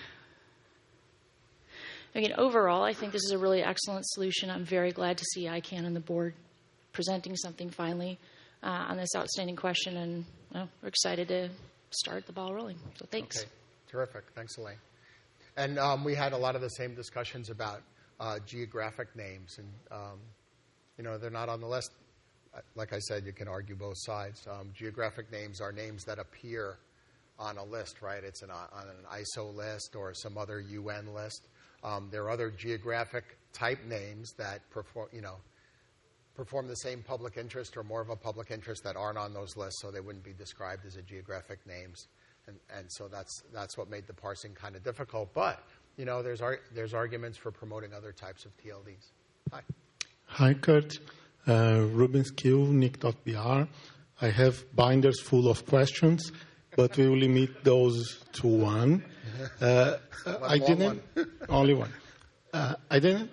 again, overall, I think this is a really excellent solution. I'm very glad to see I CAN and the board presenting something finally uh, on this outstanding question, and well, we're excited to start the ball rolling. So thanks. Okay, terrific. Thanks, Elaine. And um, we had a lot of the same discussions about uh, geographic names, and um, you know, they're not on the list. Like I said, you can argue both sides. Um, geographic names are names that appear on a list, right? It's an, on an I S O list or some other U N list. Um, there are other geographic type names that perform, you know, perform the same public interest or more of a public interest that aren't on those lists, so they wouldn't be described as a geographic names. And, and so that's that's what made the parsing kind of difficult. But you know, there's ar- there's arguments for promoting other types of T L Ds. Hi. Hi, Kurt. Uh, Ruben Skill, Nick dot B R. I have binders full of questions, but we will limit those to one. Uh, I didn't only one. Uh, I didn't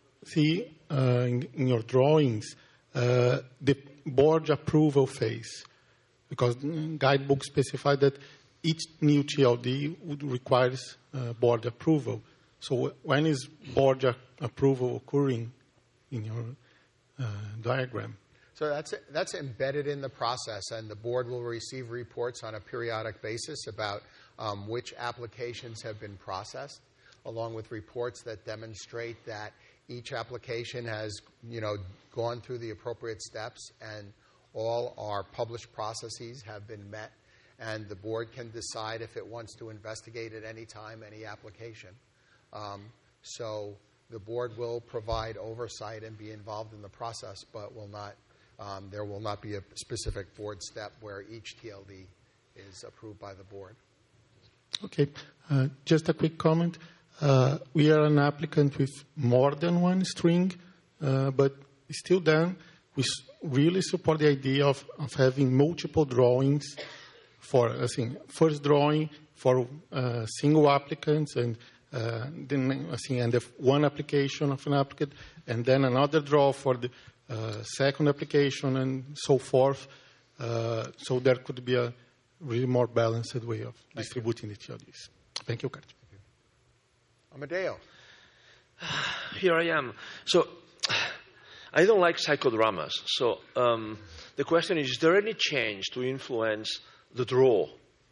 see uh, in, in your drawings uh, the board approval phase, because the guidebook specified that each new T L D would requires uh, board approval. So when is board approval occurring in your uh, diagram? So that's that's embedded in the process, and the board will receive reports on a periodic basis about um, which applications have been processed, along with reports that demonstrate that each application has, you know, gone through the appropriate steps and all our published processes have been met, and the board can decide if it wants to investigate at any time any application. Um, so the board will provide oversight and be involved in the process, but will not. Um, there will not be a specific board step where each T L D is approved by the board. Okay. Uh, just a quick comment. Uh, we are an applicant with more than one string, uh, but still then we s- really support the idea of, of having multiple drawings for, I think, first drawing for uh, single applicants, and uh, then I think, and the one application of an applicant, and then another draw for the uh, second application, and so forth. Uh, so there could be a really more balanced way of Thank distributing you. the T L Ds. Thank you, Kurt. Thank you. Amadeo. Here I am. So I don't like psychodramas. So um, the question is, is there any change to influence the draw?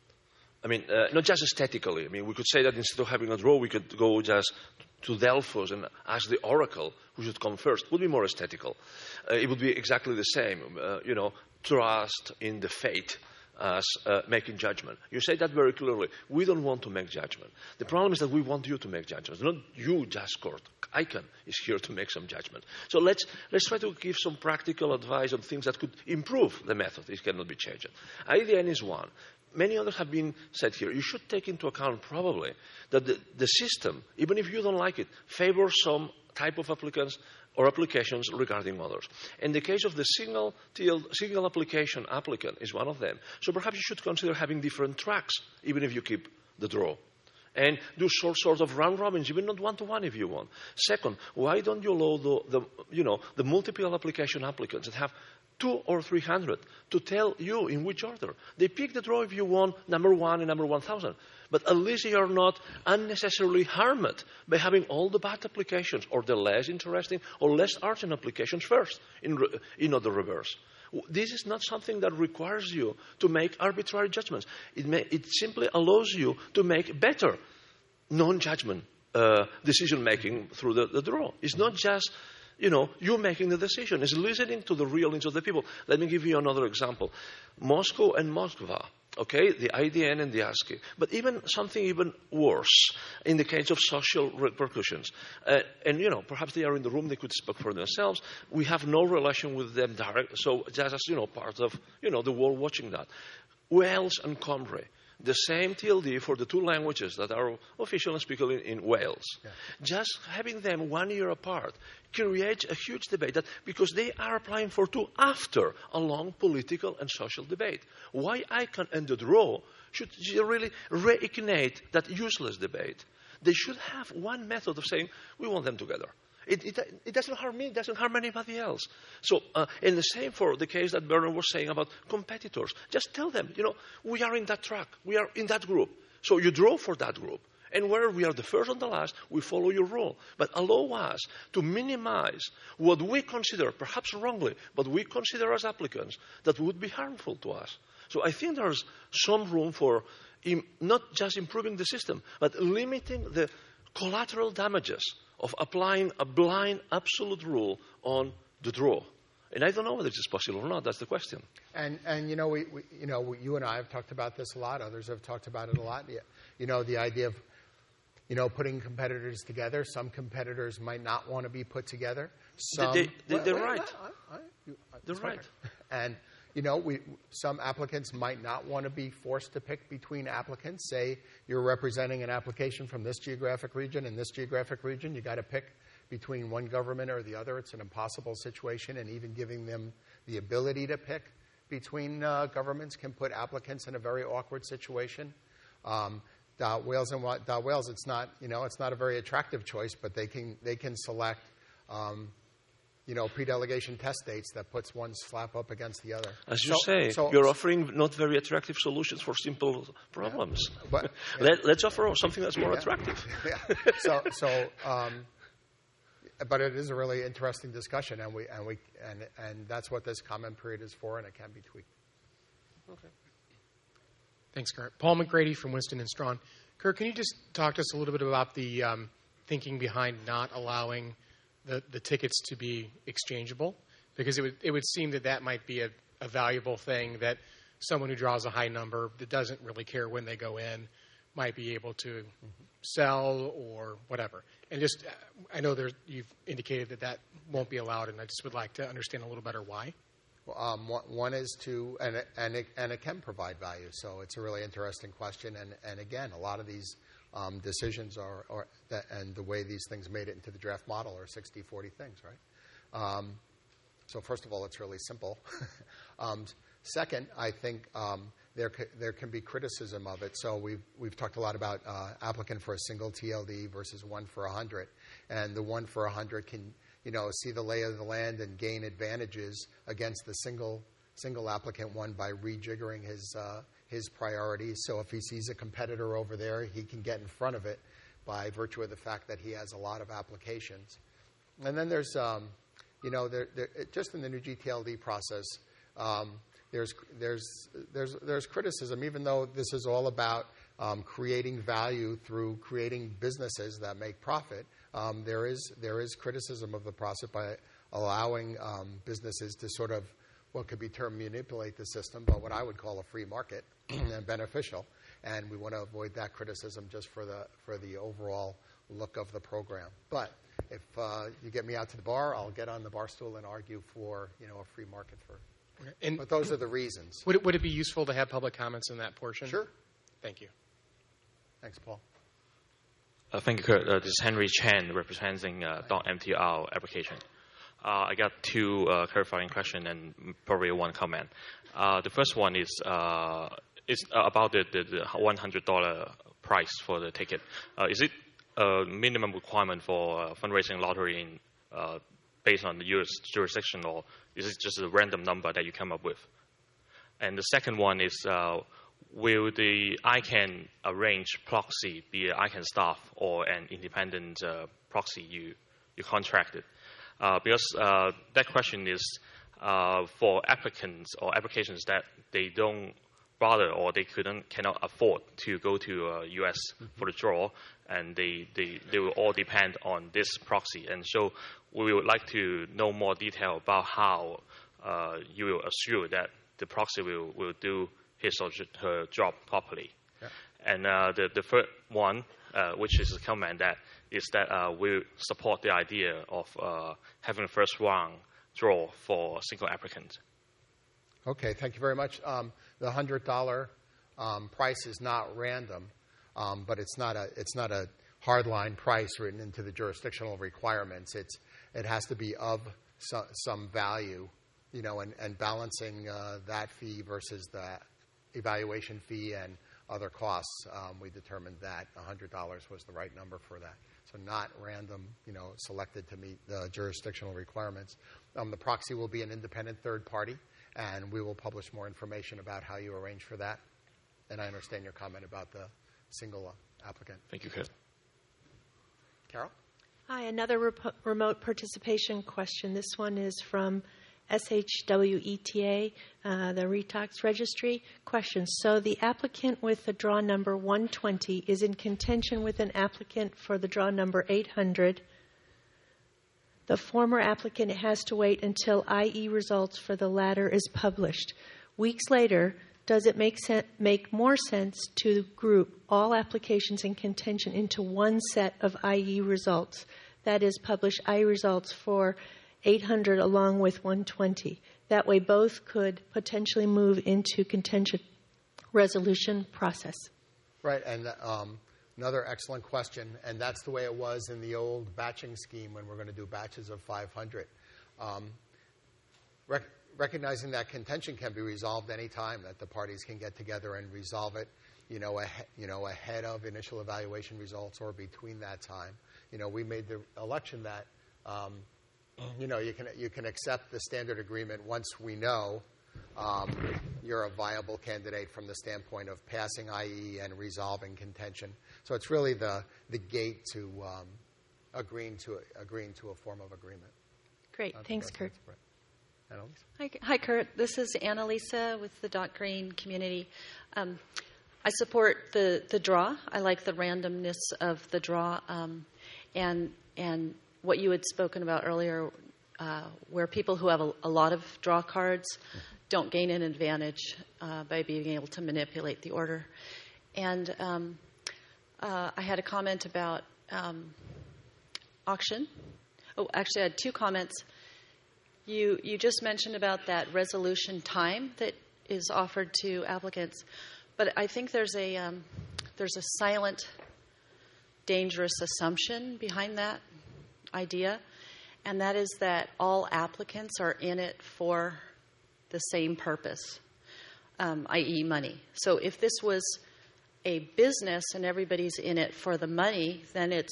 I mean, uh, not just aesthetically. I mean, we could say that instead of having a draw, we could go just to Delphos and ask the oracle who should come first. It would be more aesthetical. Uh, it would be exactly the same, uh, you know, trust in the fate as uh, making judgment. You say that very clearly. We don't want to make judgment. The problem is that we want you to make judgments. Not you, just Kurt. ICANN is here to make some judgment. So let's, let's try to give some practical advice on things that could improve the method. It cannot be changed. I D N is one. Many others have been said here. You should take into account probably that the, the system, even if you don't like it, favors some type of applicants or applications regarding others. In the case of the single, T L, single application applicant is one of them. So perhaps you should consider having different tracks, even if you keep the draw. And do sort, sort of round robins, even not one-to-one if you want. Second, why don't you allow the, the, you know, the multiple application applicants that have two or three hundred to tell you in which order? They pick the draw if you want number one and number one thousand. But at least you are not unnecessarily harmed by having all the bad applications or the less interesting or less urgent applications first, in, in other reverse. This is not something that requires you to make arbitrary judgments. It, may, it simply allows you to make better non-judgment uh, decision-making through the, the draw. It's not just, you know, you making the decision. It's listening to the real needs of the people. Let me give you another example. Moscow and Moskva. Okay, the I D N and the ASCII. But even something even worse in the case of social repercussions. Uh, and, you know, perhaps they are in the room, they could speak for themselves. We have no relation with them direct, so just as, you know, part of, you know, the world watching that. Wales and Cymru. The same T L D for the two languages that are official and speaking in, in Wales. Yeah. Just having them one year apart creates a huge debate that because they are applying for two after a long political and social debate. Why ICANN and the draw should really reignite that useless debate? They should have one method of saying, we want them together. It, it, it doesn't harm me, it doesn't harm anybody else. So, uh, and the same for the case that Bernard was saying about competitors. Just tell them, you know, we are in that track, we are in that group. So you draw for that group. And whether we are the first or the last, we follow your rule. But allow us to minimize what we consider, perhaps wrongly, but we consider as applicants that would be harmful to us. So I think there's some room for im- not just improving the system, but limiting the collateral damages of applying a blind absolute rule on the draw. And I don't know whether this is possible or not. That's the question. And, and you know, we, we, you know, we, you and I have talked about this a lot. Others have talked about it a lot. You know, the idea of, you know, putting competitors together. Some competitors might not want to be put together. Some, they, they, they're wait, right. Wait, I, I, you, they're right. And, you know, we, some applicants might not want to be forced to pick between applicants. Say you're representing an application from this geographic region and this geographic region. You got to pick between one government or the other. It's an impossible situation, and even giving them the ability to pick between uh, governments can put applicants in a very awkward situation. Um, Da Wales and Da Wales, it's not, you know, it's not a very attractive choice, but they can they can select, um, you know, pre-delegation test dates that puts one slap up against the other. As you so, say, so, you're offering not very attractive solutions for simple problems. Yeah, but, yeah. Let, let's offer something that's more yeah. attractive. Yeah. So, so, um, but it is a really interesting discussion, and we and we and and that's what this comment period is for, and it can be tweaked. Okay. Thanks, Kurt. Paul McGrady from Winston and Strawn. Kurt, can you just talk to us a little bit about the um, thinking behind not allowing the, the tickets to be exchangeable? Because it would it would seem that that might be a, a valuable thing, that someone who draws a high number that doesn't really care when they go in might be able to mm-hmm. sell or whatever. And just, I know there's, you've indicated that that won't be allowed, and I just would like to understand a little better why. Well, um, one is to, and it, and, it, and it can provide value. So it's a really interesting question. And, and again, a lot of these um, decisions are, are that, and the way these things made it into the draft model are sixty forty things, right? Um, so first of all, it's really simple. um, second, I think um, there c- there can be criticism of it. So we've we've talked a lot about uh, applicant for a single T L D versus one for a hundred, and the one for a hundred can, you know, see the lay of the land and gain advantages against the single single applicant one by rejiggering his uh, his priorities. So if he sees a competitor over there, he can get in front of it by virtue of the fact that he has a lot of applications. And then there's, um, you know, there, there, just in the new G T L D process, um, there's, there's, there's, there's criticism, even though this is all about um, creating value through creating businesses that make profit. Um, there is, there is criticism of the process by allowing um, businesses to sort of what could be termed manipulate the system, but what I would call a free market and beneficial. And we want to avoid that criticism just for the for the overall look of the program. But if uh, you get me out to the bar, I'll get on the bar stool and argue for, you know, a free market for. And but those are the reasons. Would it, would it be useful to have public comments in that portion? Sure. Thank you. Thanks, Paul. Uh, thank you, Kurt. Uh, this is Henry Chen representing uh, .M T R application. Uh, I got two uh, clarifying questions and probably one comment. Uh, the first one is uh, is about the, the, the one hundred dollars price for the ticket. Uh, is it a minimum requirement for uh, fundraising lottery in, uh, based on the U S jurisdiction, or is it just a random number that you come up with? And the second one is, uh, will the I CANN arrange proxy be an I CANN staff or an independent uh, proxy you, you contracted? Uh, because uh, that question is uh, for applicants or applications that they don't bother or they couldn't cannot afford to go to uh, U S mm-hmm. for the draw, and they, they, they will all depend on this proxy. And so we would like to know more detail about how uh, you will assure that the proxy will, will do his or her job properly. Yeah. And uh, the, the third one, uh, which is a comment that is that uh, we support the idea of uh, having a first round draw for single applicants. Okay, thank you very much. Um, the one hundred dollars um, price is not random, um, but it's not a it's not a hardline price written into the jurisdictional requirements. It's it has to be of so, some value, you know, and, and balancing uh, that fee versus the evaluation fee and other costs. Um, we determined that one hundred dollars was the right number for that. So not random, you know, selected to meet the jurisdictional requirements. Um, the proxy will be an independent third party, and we will publish more information about how you arrange for that. And I understand your comment about the single uh, applicant. Thank you, Kurt. Carol? Hi, another rep- remote participation question. This one is from S H W E T A, uh, the Retox Registry. Question. So the applicant with the draw number one twenty is in contention with an applicant for the draw number eight hundred. The former applicant has to wait until I E results for the latter is published. Weeks later, does it make sen- make more sense to group all applications in contention into one set of I E results? That is, publish I E results for eight hundred along with one twenty. That way both could potentially move into contention resolution process. Right, and um, another excellent question, and that's the way it was in the old batching scheme when we're going to do batches of five hundred. Um, rec- recognizing that contention can be resolved any time, that the parties can get together and resolve it, you know, ah- you know, ahead of initial evaluation results or between that time. You know, we made the election that um, you know, you can you can accept the standard agreement once we know um, you're a viable candidate from the standpoint of passing I E and resolving contention. So it's really the the gate to um, agreeing to agreeing to a form of agreement. Great, thanks, Kurt. Annalise? Hi, hi, Kurt. This is Annalisa with the Dot Green community. Um, I support the the draw. I like the randomness of the draw, um, and and. what you had spoken about earlier, uh, where people who have a, a lot of draw cards don't gain an advantage uh, by being able to manipulate the order. And um, uh, I had a comment about um, auction. Oh, actually, I had two comments. You you just mentioned about that resolution time that is offered to applicants, but I think there's a um, there's a silent, dangerous assumption behind that idea, and that is that all applicants are in it for the same purpose, um, that is money. So if this was a business and everybody's in it for the money, then it's,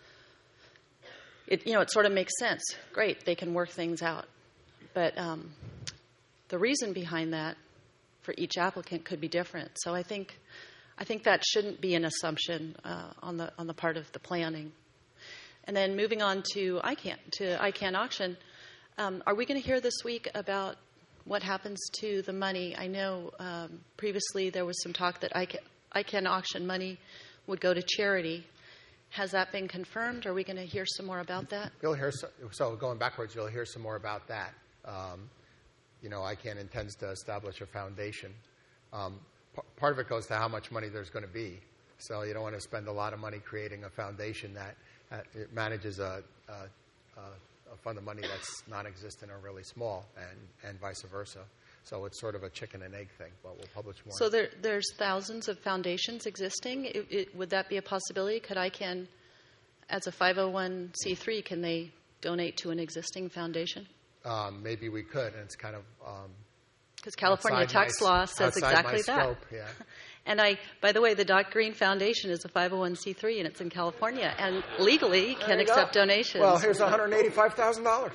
it, you know, it sort of makes sense. Great, they can work things out. But um, the reason behind that, for each applicant could be different. So I think, I think that shouldn't be an assumption uh, on the on the part of the planning. And then moving on to ICANN, to ICANN auction, um, are we going to hear this week about what happens to the money? I know um, previously there was some talk that ICANN, ICANN auction money would go to charity. Has that been confirmed? Are we going to hear some more about that? You'll hear so, so going backwards. You'll hear some more about that. Um, you know, ICANN intends to establish a foundation. Um, p- part of it goes to how much money there's going to be. So you don't want to spend a lot of money creating a foundation that uh, it manages a, a, a, a fund of money that's non-existent or really small, and, and vice versa. So it's sort of a chicken and egg thing, but we'll publish more. So there, there's thousands of foundations existing. It, it, would that be a possibility? Could ICANN, as a five oh one c three, can they donate to an existing foundation? Um, maybe we could, and it's kind of because um, California tax my, law says exactly that. Scope, yeah. And I, by the way, the Dot Green Foundation is a five oh one c three, and it's in California, and legally can accept go. donations. Well, here's one hundred eighty-five thousand dollars.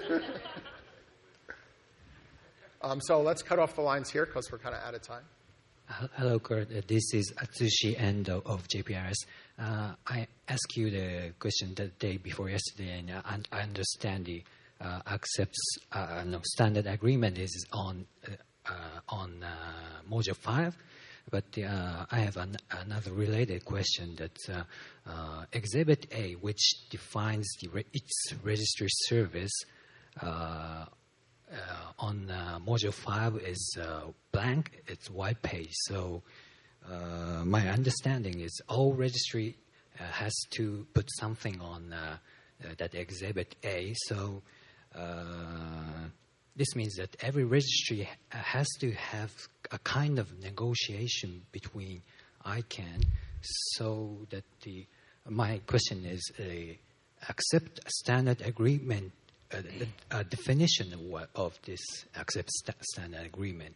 um, so let's cut off the lines here because we're kind of out of time. Uh, hello, Kurt. Uh, this is Atsushi Endo of J P R S. Uh, I asked you the question the day before yesterday, and uh, I understand the uh, accepts uh, no standard agreement is on uh, uh, on uh, module five. But uh, I have an, another related question that uh, uh, Exhibit A, which defines the re- its registry service uh, uh, on uh, Module five is uh, blank, it's white page. So uh, my understanding is all registry uh, has to put something on uh, uh, that Exhibit A. So uh, this means that every registry has to have a kind of negotiation between ICANN, so that the my question is a accept a standard agreement, a, a definition of, what, of this accept st- standard agreement.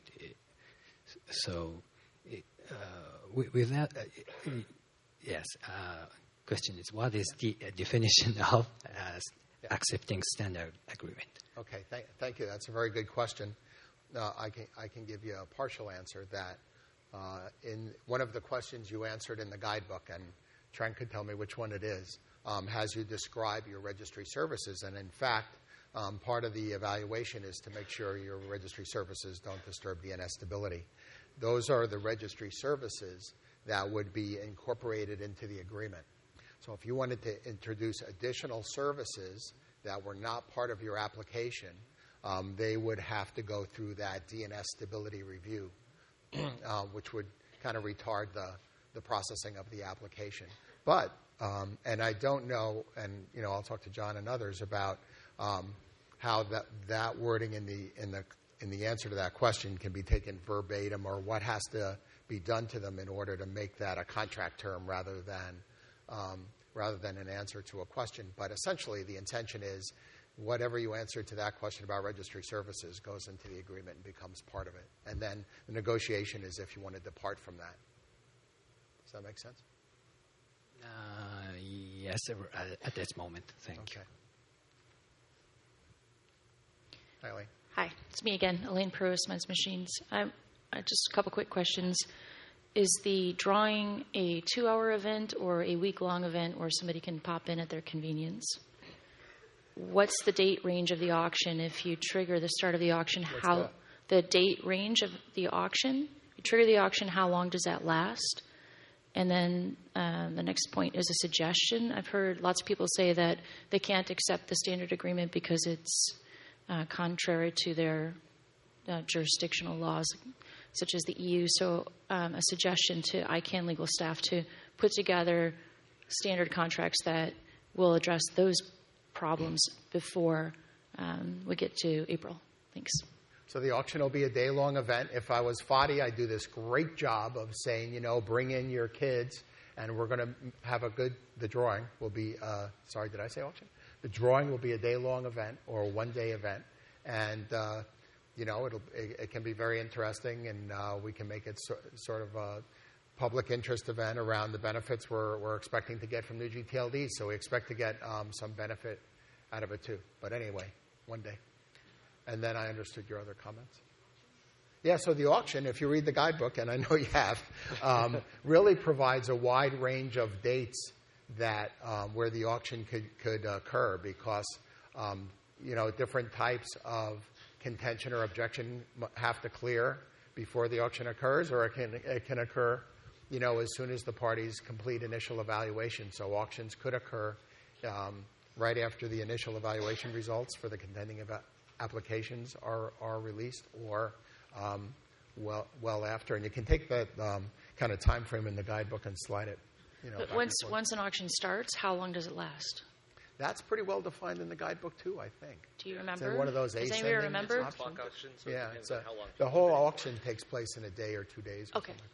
So, uh, without uh, yes, uh, question is what is the definition of uh, accepting standard agreement? Okay, thank, thank you. That's a very good question. Uh, I can I can give you a partial answer that uh, in one of the questions you answered in the guidebook, and Trent could tell me which one it is, um, has you describe your registry services. And in fact, um, part of the evaluation is to make sure your registry services don't disturb D N S stability. Those are the registry services that would be incorporated into the agreement. So if you wanted to introduce additional services that were not part of your application, um, they would have to go through that D N S stability review, uh, which would kind of retard the, the processing of the application. But, um, and I don't know, and you know, I'll talk to John and others about um, how that, that wording in the, in, the, in the answer to that question can be taken verbatim, or what has to be done to them in order to make that a contract term rather than um, rather than an answer to a question. But essentially, the intention is whatever you answer to that question about registry services goes into the agreement and becomes part of it. And then the negotiation is if you want to depart from that. Does that make sense? Uh, yes, at this moment. Thank okay. you. Hi, Elaine. Hi, it's me again, Elaine Pruis, Men's Machines. I'm, I just a couple quick questions. Is the drawing a two-hour event or a week-long event where somebody can pop in at their convenience? What's the date range of the auction? If you trigger the start of the auction, What's how that? The date range of the auction? You trigger the auction, how long does that last? And then uh, the next point is a suggestion. I've heard lots of people say that they can't accept the standard agreement because it's uh, contrary to their uh, jurisdictional laws, such as the E U. So um, a suggestion to ICANN legal staff to put together standard contracts that will address those problems before um, we get to April. Thanks. So the auction will be a day-long event. If I was Fadi, I'd do this great job of saying, you know, bring in your kids, and we're going to have a good, the drawing will be, uh, sorry, did I say auction? The drawing will be a day-long event or a one-day event. And, uh, you know, it'll, it, it can be very interesting, and uh, we can make it so, sort of a public interest event around the benefits we're, we're expecting to get from new G T L Ds. So we expect to get um, some benefit out of it, too. But anyway, one day. And then I understood your other comments. Yeah, so the auction, if you read the guidebook, and I know you have, um, really provides a wide range of dates that um, where the auction could, could occur because, um, you know, different types of contention or objection have to clear before the auction occurs, or it can, it can occur, you know, as soon as the parties complete initial evaluation. So auctions could occur um, right after the initial evaluation results for the contending eva- applications are, are released, or um, well well after. And you can take that um, kind of time frame in the guidebook and slide it. You know, but once once an auction starts, how long does it last? That's pretty well defined in the guidebook too, I think. Do you remember? It's in one of those Does anybody remember? Options. So yeah, it's a, the whole auction takes place in a day or two days. Or okay. Like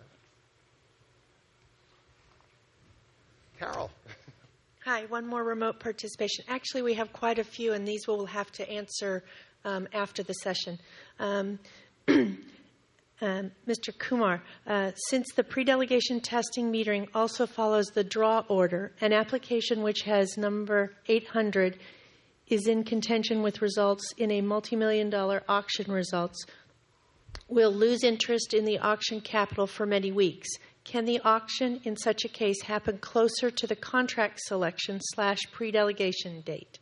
that. Carol. Hi, one more remote participation. Actually, we have quite a few, and these we'll have to answer um, after the session. Um, um, Mister Kumar, uh, since the pre-delegation testing metering also follows the draw order, an application which has number eight hundred is in contention with results in a multi-million dollar auction results, will lose interest in the auction capital for many weeks. Can the auction in such a case happen closer to the contract selection slash pre-delegation date?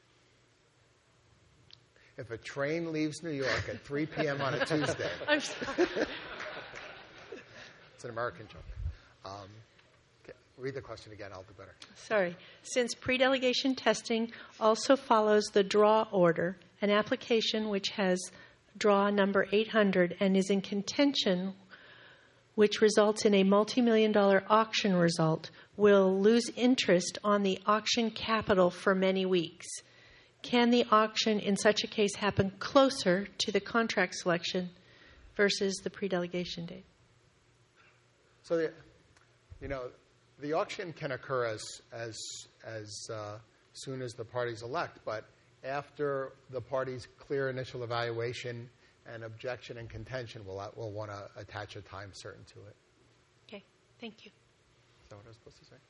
If a train leaves New York at three p.m. on a Tuesday. I'm sorry. It's an American joke. Um, okay, read the question again. I'll do better. Sorry. Since pre-delegation testing also follows the draw order, an application which has draw number eight hundred and is in contention, which results in a multi-million dollar auction result, will lose interest on the auction capital for many weeks. Can the auction in such a case happen closer to the contract selection versus the pre-delegation date? So, the, you know, the auction can occur as as as uh, soon as the parties elect, but after the parties clear initial evaluation and objection and contention, we'll we'll want to attach a time certain to it. Okay, thank you. Is that what I was supposed to say?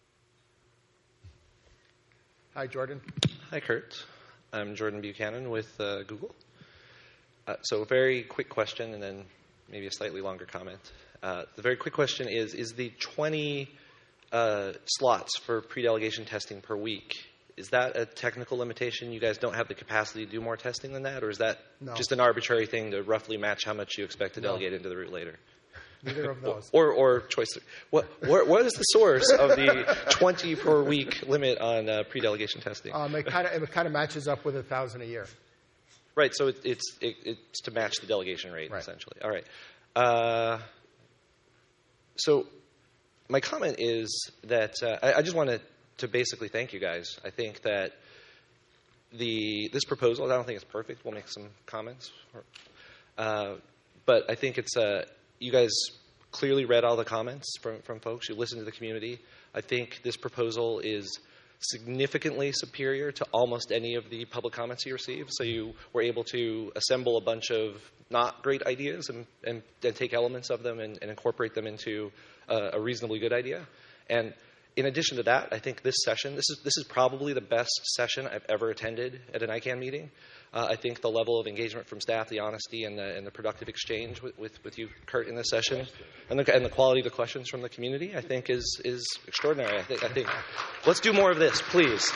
Hi, Jordan. Hi, Kurt. I'm Jordan Buchanan with uh, Google. Uh, so a very quick question and then maybe a slightly longer comment. Uh, the very quick question is, is the twenty uh, slots for pre-delegation testing per week, is that a technical limitation? You guys don't have the capacity to do more testing than that? Or is that No. just an arbitrary thing to roughly match how much you expect to No. delegate into the route later? Neither of those. Or, or choice. What, what, what is the source of the twenty per week limit on uh, pre-delegation testing? Um, it kind of it kind of matches up with a thousand a year. Right. So it, it's it, it's to match the delegation rate, Right. essentially. All right. Uh, so my comment is that uh, I, I just wanted to basically thank you guys. I think that the this proposal, I don't think it's perfect. We'll make some comments. Uh, but I think it's uh, you guys clearly read all the comments from, from folks. You listened to the community. I think this proposal is significantly superior to almost any of the public comments you received. So you were able to assemble a bunch of not great ideas and, and, and take elements of them and, and incorporate them into uh, a reasonably good idea. And in addition to that, I think this session, this is this is probably the best session I've ever attended at an I CANN meeting. Uh, I think the level of engagement from staff, the honesty, and the, and the productive exchange with, with, with you, Kurt, in this session, and the, and the quality of the questions from the community, I think is is extraordinary. I think, I think let's do more of this, please.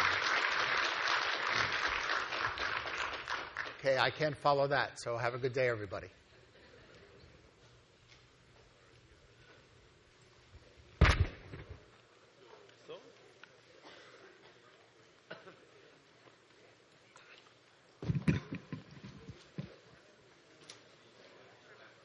Okay, I can't follow that. So have a good day, everybody.